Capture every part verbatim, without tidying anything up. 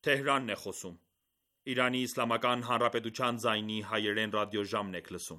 Թեհրանն է խոսում։ Իրանի Իսլամական Հանրապետության ձայնի հայերեն ռադիոժամն եք լսում։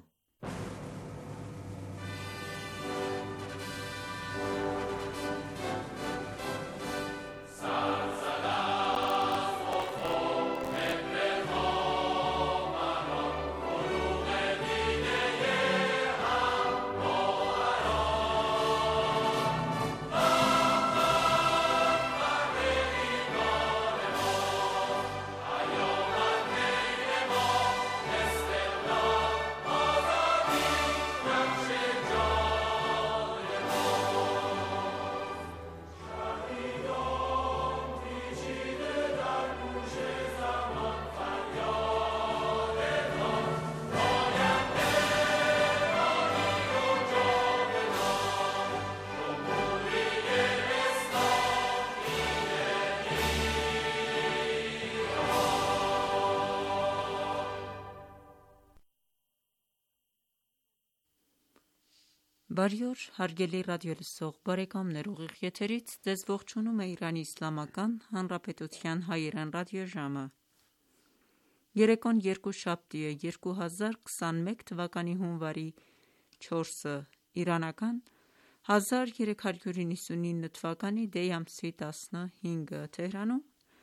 Բարի օր, հարգելի ռադիոլսող բարեկամներ, ուղիղ եթերից ձեզ ողջունում է Իրանի Իսլամական Հանրապետության հայերեն ռադիոժամը։ Երեկոն երկուշաբթի է, երկու հազար քսաներեք թվականի հունվարի չորսը, իրանական հազար երեք հարյուր նվաթ թվականի դեյ ամսի տասնհինգը, Թեհրանում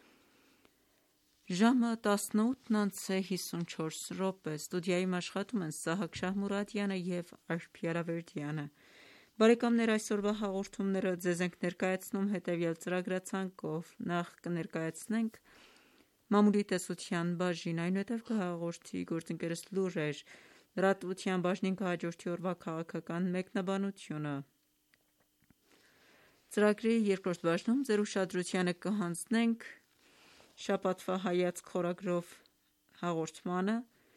ժամը տասնութն անց է հիսունչորս րոպե, ստուդիայում աշխատում են Սահակ Շահմուրադյանը և Արփի Արավերդյանը։ Բարեկամներ, այսօրվա հաղորդումները ձեզ ենք ներկայացնում հետևյալ ծրագրացանկով. Նախ կներկայացնենք մամուլի տեսության բաժին, այնուհետև կհաղորդի գործընկերս լուրեր, լրատվության բաժնին կհաջորդի օրվա քաղաքական մեկնաբանությունը։ Ծրագրի երկրորդ բաժնում ձեր ուշադրությանը կհանձնենք շաբաթվա հայացք խորագրով հաղորդմանը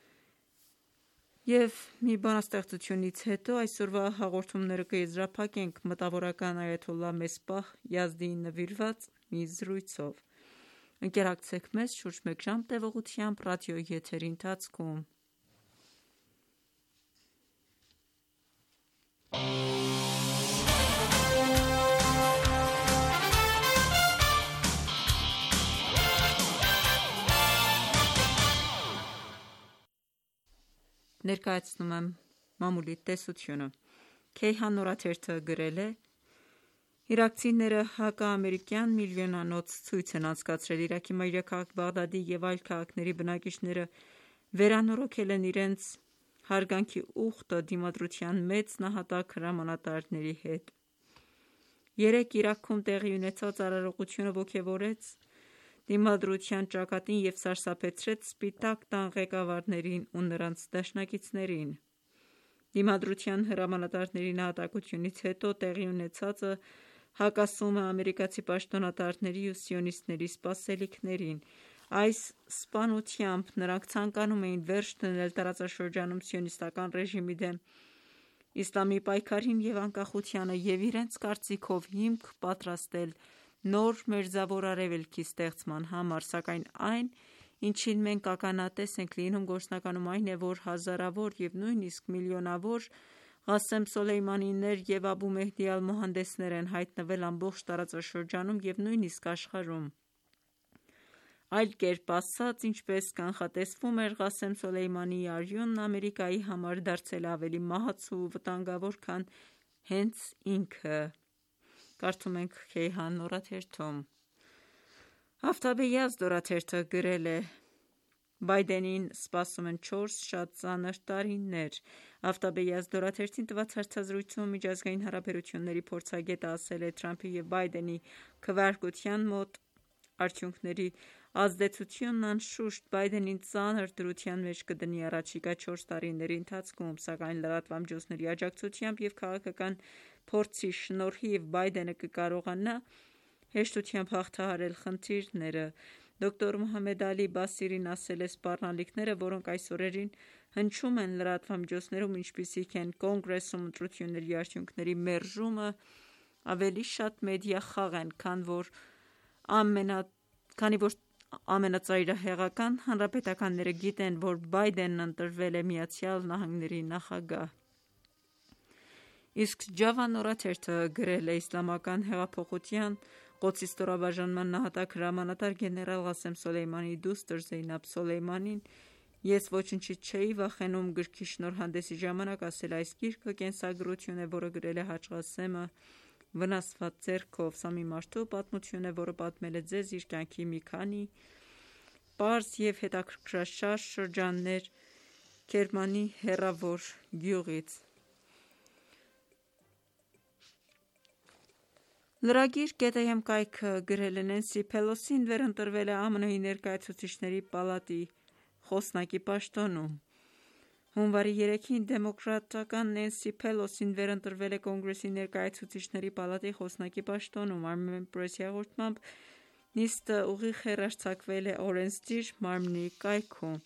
և մի բանաստեղծությունից հետո այսօրվա հաղորդումները կեզրափակենք մտավորական այաթոլլահ Մեսբահ Յազդիին նվիրված մի զրույցով։ Ընկերակցեք մեզ շուրջ մեկ ժամ տևողությամբ ռադիոյի եթերի ընթացքում։ Ներկայացնում եմ մամուլի տեսությունը։ Քեյհան օրաթերթը գրել է. Իրաքցիները հակաամերիկյան միլիոնանոց ցույց են անցկացրել։ Իրաքի մայրաքաղաք Բաղդադի և այլ քաղաքների բնակիչները վերանորոգել են իրենց հարգանքի ուխտը դիմադրության մեծ նահատակ հրամանատարների հետ։ Երեկ Իրաքում տեղի ունեցած արարողությունը ոգևորեց դիմադրության ճակատին և սարսափեցրեց Սպիտակ տան ղեկավարներին ու նրանց դաշնակիցներին։ Դիմադրության հրամանատարների նահատակությունից հետո տեղի ունեցածը հակասում է ամերիկացի պաշտոնատարների ու սիոնիստների սպասելիքներին։ Այս սպանությամբ նրանք ցանկանում էին վերջ դնել տարածաշրջանում սիոնիստական ռեժիմի դեմ իսլամի պայքարին և անկախությանը և իրենց կարծիքով հիմք պատրաստել նոր մերձավոր արևելքի ստեղծման համար, սակայն այն, ինչին մենք ականատես ենք լինում, գործնականում այն է, որ հազարավոր և նույնիսկ միլիոնավոր Ղասեմ Սոլեյմանիներ և Աբու Մեհդի ալ-Մոհանդեսներ են հայտնվել ամբողջ տարածաշրջանում և նույնիսկ աշխարհում։ Այլ կերպ ասած, ինչպես կանխատեսվում էր, Ղասեմ Սոլեյմանիի արյունն Ամերիկայի համար դարձել է ավելի մահացու ու վտանգավոր, քան հենց ինքը։ Կարդում ենք Քեյհան օրաթերթում։ Հաֆթաբե Յազդ օրաթերթը գրել է. Բայդենին սպասում են չորս շատ ծանր տարիներ։ Հաֆթաբե Յազդ օրաթերթին տված հարցազրույցում միջազգային հարաբերությունների փորձագետը ասել է Թրամփի և Բայդենի քվեարկության մոտ արդյունքների ազդեցությունն անշուշտ Բայդենին ծանր դրության մեջ կդնի առաջիկա չորս տարիների ընթացքում, սակայն լրատվամիջոցների աջակցությամբ և քաղաքական փորձի շնորհիվ Բայդենը կկարողանա հեշտությամբ հաղթահարել խնդիրները։ Դոկտոր Մոհամմեդ Ալի Բասիրին ասել է սպառնալիքները, որոնք այս օրերին հնչում են լրատվամիջոցներում, ինչպիսիք են Կոնգրեսում ընտրությունների արդյունքների մերժումը, ավելի շատ մեդիա խաղ են, քանի որ ամենա քանի որ ամենածայրահեղական հանրապետականները գիտեն, որ Բայդենն ընտրվել է Միացյալ Նահանգների նախագահ։ Իսկ Ջավան օրաթերթը գրել է. Իսլամական հեղափոխության Ղոդսի ստորաբաժանման նահատակ հրամանատար գեներալ Ղասեմ Սոլեյմանիի դուստր Զեյնաբ Սոլեյմանին «Ես ոչնչից չէի վախենում» գրքի շնորհանդեսի ժամանակ ասել է. «Այս գիրքը կենսագրություն է, որը գրել է Հաջ Ղասեմը վնասված ձեռքով։ Սա մի մարդու պատմություն է, որը պատմել է ձեզ իր կյանքի մի քանի պարզ և հետաքրքրաշարժ շրջաններ Քերմանի հեռավոր գյուղից»։ Լրագիր «Գետայեմ կայքը» գրել է. «Նենսի Փելոսին վերընտրվել է ԱՄՆ-ի Ներկայացուցիչների պալատի խոսնակի պաշտոնում»։ Հունվարի երեքին դեմոկրատական Նենսի Փելոսին վերընտրվել է Կոնգրեսի Ներկայացուցիչների պալատի խոսնակի պաշտոնում։ Armenpress-ի հաղորդմամբ նիստը ուղիղ հեռարձակվել է օրենսդիր մարմնի կայքում։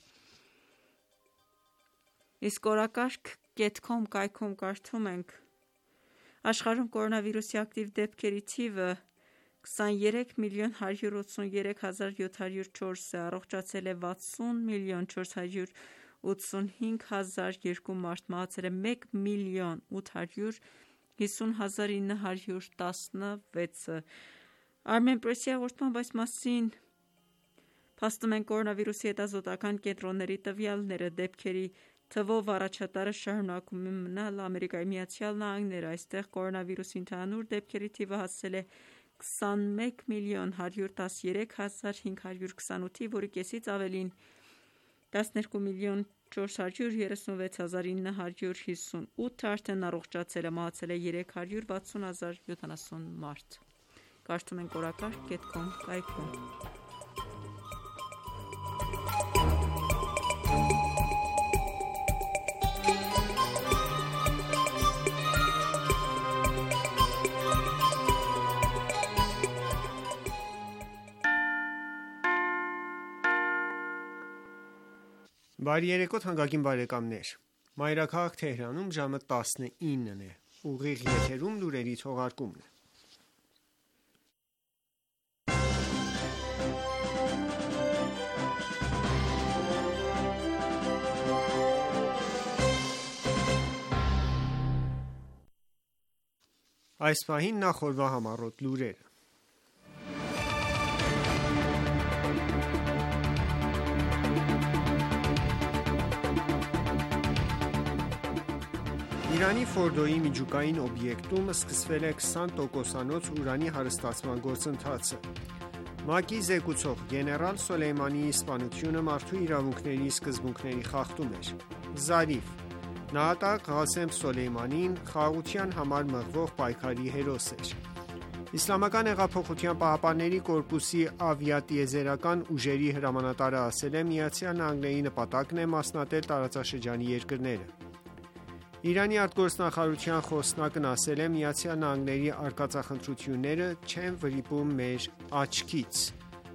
Իսկ օրակարգ կետ քոմ կայքում կարդում ենք. «Աշխարհում կորոնավիրուսի ակտիվ դեպքերի թիվը քսաներեք միլիոն հարյուր ութսուներեք հազար յոթ հարյուր չորս է, առողջացել է վաթսուն միլիոն չորս հարյուր ութսունհինգ հազար երկու մարդ, մահացել է մեկ միլիոն ութ հարյուր հիսուն հազար ինը հարյուր տասնվեցը»։ Armenpress-ի հաղորդմամբ այս մասին փաստում են կորոնավիրուսի հետազոտական կենտրոնների տվյալները։ Դեպքերի թվով առաջատարը շարունակում է մնալ Ամերիկայի Միացյալ Նահանգները։ Այստեղ կորոնավիրուսի ընդհանուր դեպքերի թիվը հասել է քսանմեկ միլիոն հարյուր տասներեք հազար հինգ հարյուր քսանութի, որի կեսից ավելին տասներկու միլիոն չորս հարյուր երեսունվեց հազար ինը հարյուր հիսունութը արդեն առողջացել է, մահացել է երեք հարյուր վաթսուն հազար յոթանասուն մարդ։ Կարդում ենք օրակարգ կետ քոմ կայքում։ Բարի երեկո թանկագին բարեկամներ։ Մայրաքաղաք Թեհրանում ժամը տասնինն է։ Ուղիղ եթերում լուրերի թողարկումն է։ Այս պահին նախորդ համառոտ լուրերը։ Իրանի Ֆորդոյի միջուկային օբյեկտում սկսվել է քսան տոկոսանոց ուրանի հարստացման գործընթացը։ ՄԱԿ-ի զեկուցող գեներալ Սոլեյմանիի սպանությունը մարդու իրավունքների սկզբունքների խախտում էր։ Զարիֆ. նահատակ Ղասեմ Սոլեյմանին խաղաղության համար մղվող պայքարի հերոս էր։ Իսլամական հեղափոխության պահապանների կորպուսի ավիատիեզերական ուժերի հրամանատարը ասել է. Միացյալ Նահանգների նպատակն է մասնատել տարածաշրջանի երկրները։ Իրանի արտգործնախարարության խոսնակն ասել է. Միացյալ Նահանգների արկածախնդրությունները չեն վրիպում մեր աչքից։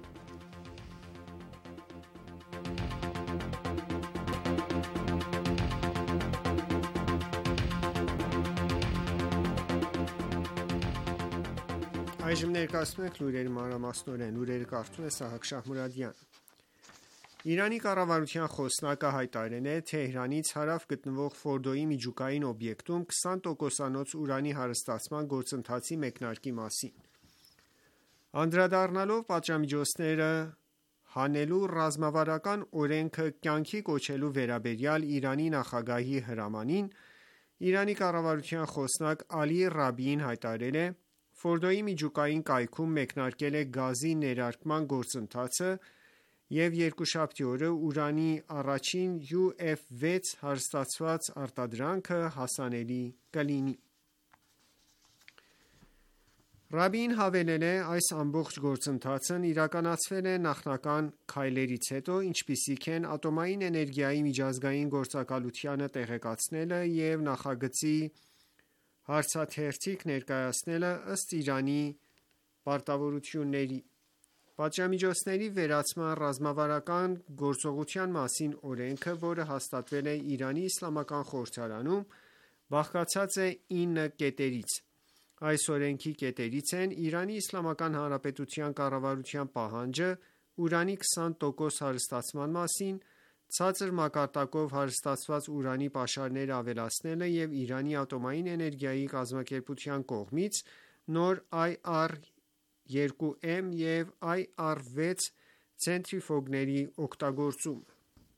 Այժմ ներկայացնում ենք լուրերի մանրամասնորեն։ Լուրերը կարդում է Սահակ Շահմուրադյանը։ Իրանի կառավարության խոսնակը հայտարարել է Թեհրանից հարավ գտնվող Ֆորդոյի միջուկային օբյեկտում քսան տոկոսանոց ուրանի հարստացման գործընթացի մեկնարկի մասին։ Անդրադառնալով պատժամիջոցները հանելու ռազմավարական օրենքը կյանքի կոչելու վերաբերյալ Իրանի նախագահի հրամանին, Իրանի կառավարության խոսնակ Ալի Ռաբիին հայտարարել է. Ֆորդոյի միջուկային կայքում մեկնարկել է գազի ներարկման գործընթացը և երկուշաբթի օրը ուրանի առաջին յու էֆ վեց հարստացված արտադրանքը հասանելի կլինի։ Ռաբիին հավելել է. այս ամբողջ գործընթացն իրականացվել է նախնական քայլերից հետո, ինչպիսիք են ատոմային էներգիայի միջազգային գործակալությանը տեղեկացնելը և նախագծի հարցաթերթիկ ներկայացնելը ըստ Իրանի պարտավորությունների, պատժամիջոցների վերացման ռազմավարական գործողության մասին օրենքը, որը հաստատվել է Իրանի իսլամական խորհրդարանում, բաղկացած է ինը կետերից։ Այս օրենքի կետերից են Իրանի Իսլամական Հանրապետության կառավարության պահանջը ուրանի քսան տոկոս հարստացման մասին, ցածր մակարդակով հարստացված ուրանի պաշարները ավելացնելը և Իրանի ատոմային էներգիայի կազմակերպության կողմից նոր այ առ երկու էմ և այ առ վեց ցենտրիֆուգների օգտագործումը։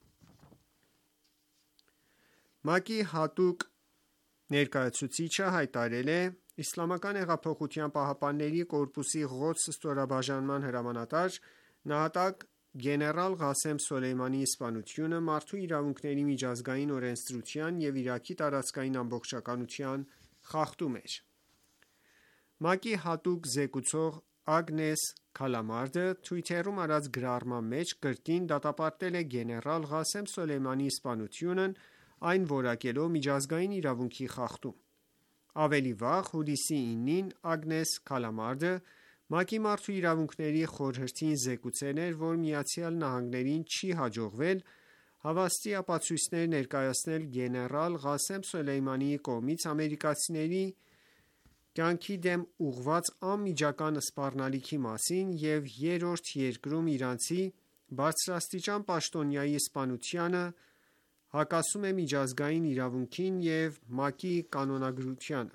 ՄԱԿ-ի հատուկ ներկայացուցիչը հայտարարել է. «Իսլամական հեղափոխության պահապանների կորպուսի Ղոդս ստորաբաժանման հրամանատար նահատակ գեներալ Ղասեմ Սոլեյմանիի սպանությունը մարդու իրավունքների միջազգային օրենսդրության և Իրաքի տարածքային ամբողջականության խախտում էր»։ ՄԱԿ-ի հատուկ զեկուցող Ագնես Քալամարդը Twitter-ում արած գրառման մեջ կրկին դատապարտել է գեներալ Ղասեմ Սոլեյմանիի սպանությունն, այն որակելով միջազգային իրավունքի խախտում։ Ավելի վաղ, հուլիսի իննին, Ագնես Քալամարդը ՄԱԿ-ի մարդու իրավունքների խորհրդին զեկուցել էր, որ ԱՄՆ-ին չի հաջողվել հավաստի ապացույցներ ներկայացնել գեներալ Ղասեմ Սոլեյմանիի կողմից ամերիկացիների կյանքի դեմ ուղղված անմիջական սպառնալիքի մասին և երրորդ երկրում իրանցի բարձրաստիճան պաշտոնյայի սպանությունը հակասում է միջազգային իրավունքին և ՄԱԿ-ի կանոնագրությանը։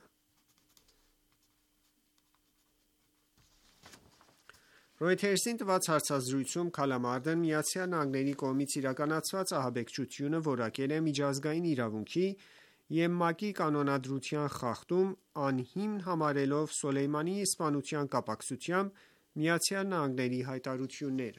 Reuters-ին տված հարցազրույցում Քալամարդն ԱՄՆ-ի կողմից իրականացված ահաբեկչությունը որակել է միջազգային իրավունքի և ՄԱԿ-ի կանոնադրության խախտում, անհիմն համարելով Սոլեյմանիի սպանության կապակցությամբ ԱՄՆ-ի հայտարարությունները։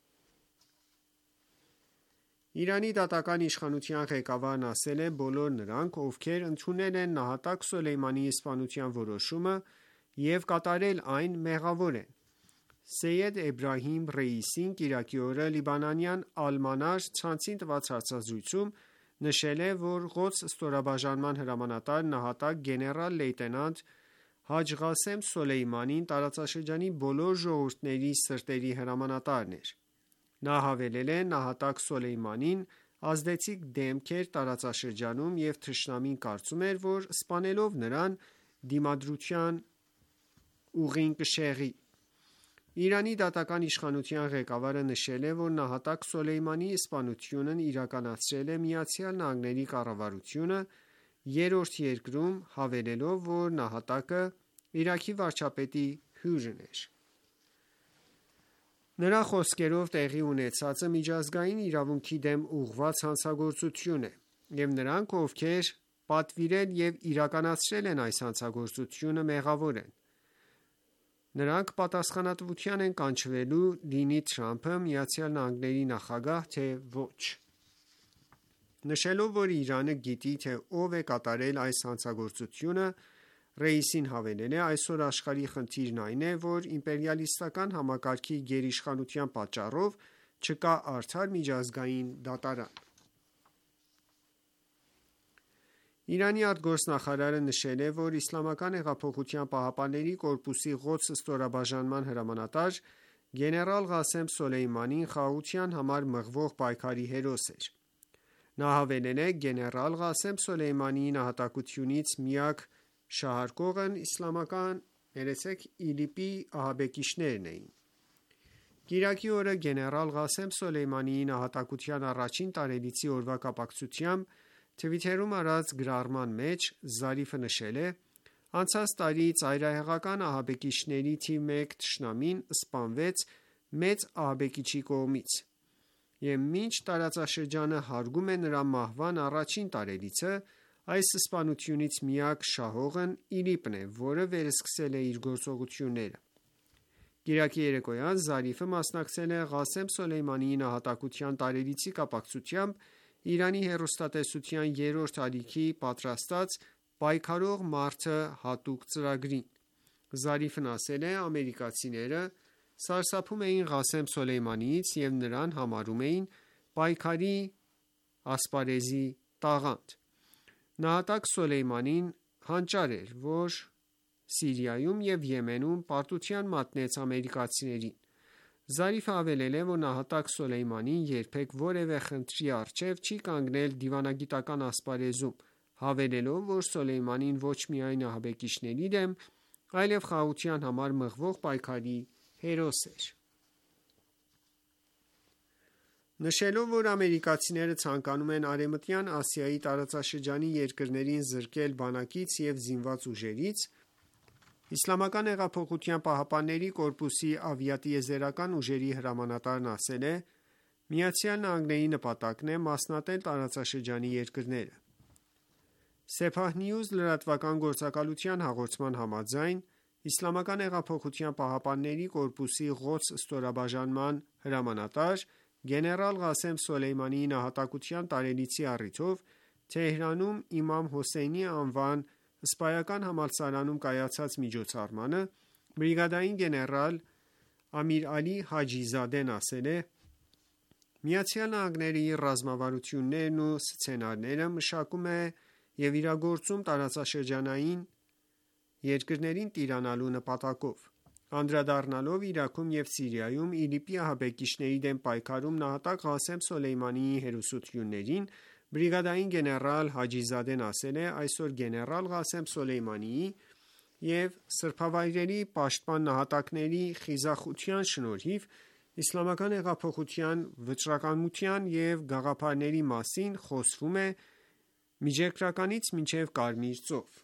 Իրանի դատական իշխանության ղեկավարն ասել է. «Բոլոր նրանք, ովքեր ընդունել են նահատակ Սոլեյմանիի սպանության որոշումը և կատարել այն, մեղավոր են»։ Սեյեդ Էբրահիմ Ռեյիսին կիրակի օրը լիբանանյան «Ալ-Մանար» ցանցին տված հարցազրույցում նշել է, որ Ղոդս ստորաբաժանման հրամանատար նահատակ գեներալ-լեյտենանտ Հաջ Ղասեմ Սոլեյմանին տարածաշրջանի բոլոր ժողովուրդների սրտերի հրամանատարն էր։ Նա հավելել է. «Նահատակ Սոլեյմանին ազդեցիկ դեմք էր տարածաշրջանում և թշնամին կարծում էր, որ սպանելով նրան, դիմադրության ուղին կշեղի»։ Իրանի դատական իշխանության ղեկավարը նշել է, որ նահատակ Սոլեյմանիի սպանությունն իրականացրել է ԱՄՆ կառավարությունը երրորդ երկրում, հավելելով, որ նահատակը Իրաքի վարչապետի հյուրն էր։ Նրա խոսքերով, տեղի ունեցածը միջազգային իրավունքի դեմ ուղղված հանցագործություն է, և նրանք, ովքեր պատվիրել և իրականացրել են այս հանցագործությունը, մեղավոր են։ Նրանք պատասխանատվության են կանչվելու, լինի Թրամփը ԱՄՆ նախագահ, թե ոչ։ Նշելով, որ Իրանը գիտի, թե ով է կատարել այս հանցագործությունը, Ռեյիսին հավելել է. «Այսօր աշխարհի խնդիրն այն է, որ իմպերիալիստական համակարգի գերիշխանության պատճառով չկա արդար միջազգային դատարան»։ Իրանի արտգործնախարարը նշել է, որ Իսլամական հեղափոխության պահապանների կորպուսի Ղոդս ստորաբաժանման հրամանատար գեներալ Ղասեմ Սոլեյմանին խաղաղության համար մղվող պայքարի հերոս էր։ Նա հավելել է. «Գեներալ Ղասեմ Սոլեյմանիի նահատակությունից միակ շահարկողն ԻԼԻՊ-ի ահաբեկիչներն էին»։ Կիրակի օրը գեներալ Ղասեմ Սոլեյմանիի նահատակության առաջին տարելիցի օրվա կապակցությամբ Twitter-ում արած գրառման մեջ Զարիֆը նշել է. «Անցած տարի ծայրահեղական ահաբեկիչների թիվ մեկ թշնամին սպանվեց մեծ ահաբեկչի կողմից, և մինչ տարածաշրջանը հարգում է նրա մահվան առաջին տարելիցը, այս սպանությունից միակ շահողն ԻԼԻՊ-ն է, որը վերսկսել է իր գործողությունները»։ Կիրակի երեկոյան Զարիֆը մասնակցել է Ղասեմ Սոլեյմանիի նահատակության տարելիցի կապակցությամբ Իրանի հեռուստատեսության երրորդ ալիքի պատրաստած «Պայքարող մարդը» հատուկ ծրագրին։ Զարիֆն ասել է. «Ամերիկացիները սարսափում էին Ղասեմ Սոլեյմանիից և նրան համարում էին պայքարի ասպարեզի տաղանդ։ Նահատակ Սոլեյմանին հանճար էր, որ Սիրիայում և Եմենում պարտության մատնեց ամերիկացիներին»։ Զարիֆը հավելել է, որ նահատակ Սոլեյմանին երբեք որևէ խնդրի առջև չի կանգնել դիվանագիտական ասպարեզում, հավելելով, որ Սոլեյմանին ոչ միայն ահաբեկիչների դեմ, այլև խաղաղության համար մղվող պայքարի հերոս էր։ Նշելով, որ ամերիկացիները ցանկանում են Արևմտյան Ասիայի տարածաշրջանի երկրներին զրկել բանակից և զինված ուժերից, Իսլամական հեղափոխության պահապանների կորպուսի ավիատիեզերական ուժերի հրամանատարն ասել է. «ԱՄՆ-ի նպատակն է մասնատել տարածաշրջանի երկրները»։ Sepah News լրատվական գործակալության հաղորդման համաձայն, Իսլամական հեղափոխության պահապանների կորպուսի Ղոդս ստորաբաժանման հրամանատար գեներալ Ղասեմ Սոլեյմանիի նահատակության տարելիցի առիթով Թեհրանում Իմամ Հոսեյնի անվան սպայական համալսարանում կայացած միջոցառմանը բրիգադային գեներալ Ամիր Ալի Հաջիզադեն ասել է. «ԱՄՆ-ի ռազմավարություններն ու սցենարները մշակում և իրագործում տարածաշրջանային երկրներին տիրանալու նպատակով»։ Անդրադառնալով Իրաքում և Սիրիայում ԻԼԻՊ-ի ահաբեկիչների դեմ պայքարում նահատակ Ղասեմ Սոլեյմանիի հերոսություններին, բրիգադային գեներալ Հաջիզադեն ասել է. «Այսօր գեներալ Ղասեմ Սոլեյմանիի և սրբավայրերի պաշտպան նահատակների խիզախության շնորհիվ իսլամական հեղափոխության վճռականության և գաղափարների մասին խոսվում է Միջերկրականից մինչև Կարմիր ծով»։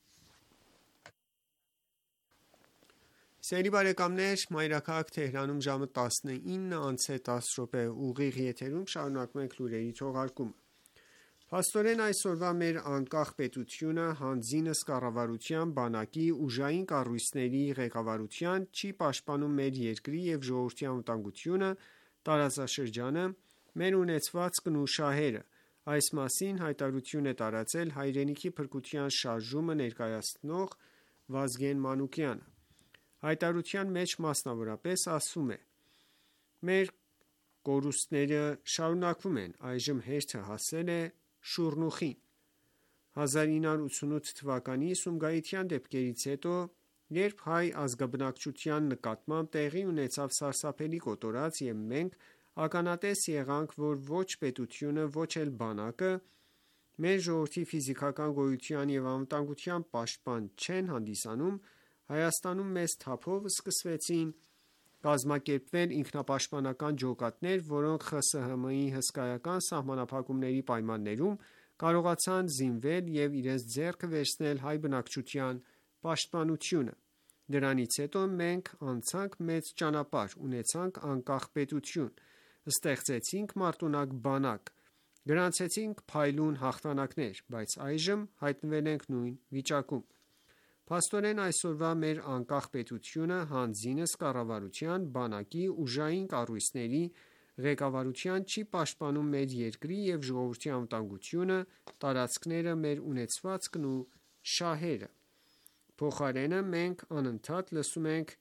Մայրաքաղաք Թեհրանում ժամը տասնինը անց է դес րոպե, ուղիղ եթերում շարունակում ենք լուրերի թողարկումը։ Փաստորեն այսօրվա մեր անկախ պետությունը հանձինս կառավարության, բանակի, ուժային կառույցների ղեկավարության չի պաշտպանում մեր երկրի և ժողովրդի անվտանգությունը, տարածաշրջանը, մեր ունեցվածքն ու շահերը։ Այս մասին հայտարարություն է տարածել հայրենիքի փրկության շարժումը ներկայացնող Վազգեն Մանուկյանը։ Հայտարարության մեջ մասնավորապես ասվում է. «Մեր կորուստները շարունակվում են, այժմ հերթը հասել է Շուռնուխին։ հազար ինը հարյուր ութսունութ թվականի Սումգայիթյան դեպքերից հետո, երբ հայ ազգաբնակչության նկատմամբ տեղի ունեցավ սարսափելի կոտորած, և մենք ականատես եղանք, որ ոչ պետությունը, ոչ էլ բանակը մեր ժողովրդի ֆիզիկական գոյության և անվտանգության պաշտպան չեն հանդիսանում, Հայաստանում մեծ թափով սկսվեցին կազմակերպվել ինքնապաշտպանական ջոկատներ, որոնք ԽՍՀՄ-ի հսկայական սահմանափակումների պայմաններում կարողացան զինվել և իրենց ձեռքը վերցնել հայ բնակչության պաշտպանությունը։ Դրանից հետո մենք անցանք մեծ ճանապարհ, ունեցանք անկախ պետություն, ստեղծեցինք մարտունակ բանակ, գրանցեցինք փայլուն հաղթանակներ, բայց այժմ հայտնվել ենք նույն վիճակում։ Փաստորեն այսօրվա մեր անկախ պետությունը հանձինս կառավարության, բանակի, ուժային կառույցների ղեկավարության չի պաշտպանում մեր երկրի և ժողովրդի անվտանգությունը, տարածքները, մեր ունեցվածքն ու շահերը։ Փոխարենը մենք անընդհատ լսում ենք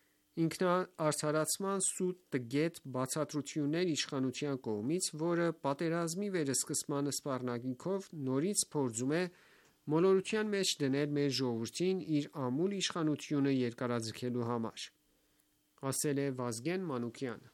ինքնաարդարացման սուտ տգետ բացատրություններ իշխանության կողմից, որը պատերազմի վերսկսման սպառնալիքով նորից փորձում է մոլորության մեջ դնել մեր ժողովրդին իր ամուլ իշխանությունը երկարաձգելու համար», - ասել է Վազգեն Մանուկյանը։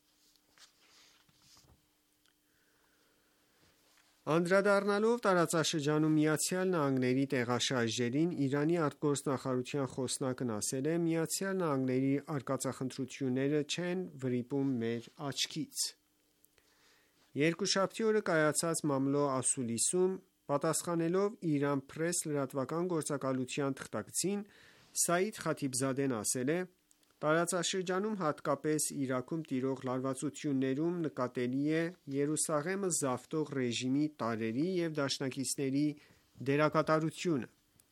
Անդրադառնալով տարածաշրջանում ԱՄՆ-ի տեղաշարժերին, Իրանի արտգործնախարարության խոսնակն ասել է. «ԱՄՆ-ի արկածախնդրությունները չեն վրիպում մեր աչքից»։ Երկուշաբթի օրը կայացած Մամլո ասուլիսում պատասխանելով Իran Press լրատվական գործակալության թղթակցին, Սաիդ Խաթիբզադեն ասել է. «Տարածաշրջանում, հատկապես Իրաքում տիրող լարվածություններում նկատելի է Երուսաղեմը զավթող ռեժիմի տարրերի և դաշնակիցների դերակատարությունը։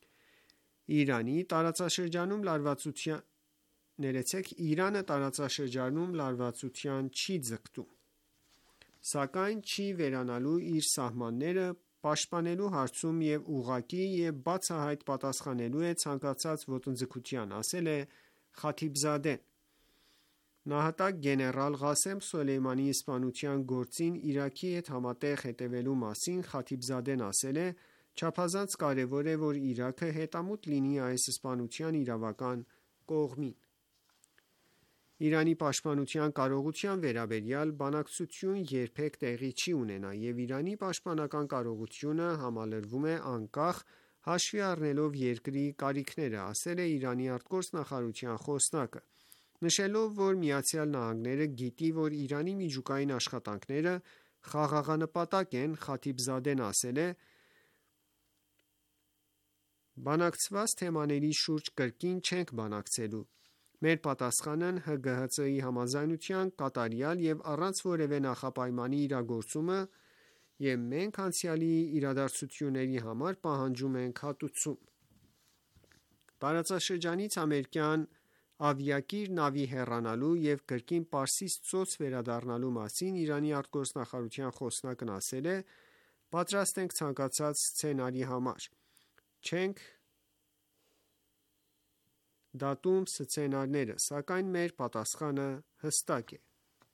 Իրանը տարածաշրջանում լարվածության չի ձգտում, սակայն չի վերանալու իր սահմանները պաշտպանելու հարցում և ուղղակի և բացահայտ պատասխանելու է ցանկացած ոտնձգության»,- ասել է Խաթիբզադեն։ Նահատակ գեներալ Ղասեմ Սոլեյմանիի սպանության գործին Իրաքի հետ համատեղ հետևելու մասին Խաթիբզադեն ասել է. «Չափազանց կարևոր է, որ Իրաքը հետամուտ լինի այս սպանության իրավական կողմին»։ Իրանի պաշտպանության կարողության վերաբերյալ բանակցություն երբեք տեղի չի ունենա, և Իրանի պաշտպանական կարողությունը համալրվում է անկախ, հաշվի առնելով երկրի կարիքները, ասել է Իրանի արտգործնախարարության խոսնակը։ Նշելով, որ ԱՄՆ-ը գիտի, որ Իրանի միջուկային աշխատանքները խաղաղանպատակ են, Խաթիբզադեն ասել է. Բանակցված թեմաների շուրջ կրկին չենք բանակցելու։ Մեր պատասխանն Հ Գ Հ Ց-ի համաձայնության կատարյալ և առանց որևէ նախապայմանի իրագործումը և մենք անցյալի իրադարձությունների համար պահանջում ենք հատուցում։ Տարածաշրջանից ամերիկյան ավիակիր նավի հեռանալու և կրկին Պարսից ծոց վերադառնալու մասին Իրանի արտգործնախարարության խոսնակն ասել է. «Պատրաստ ենք ցանկացած սցենարի համար։ Չենք դատում սցենարները, սակայն մեր պատասխանը հստակ է»։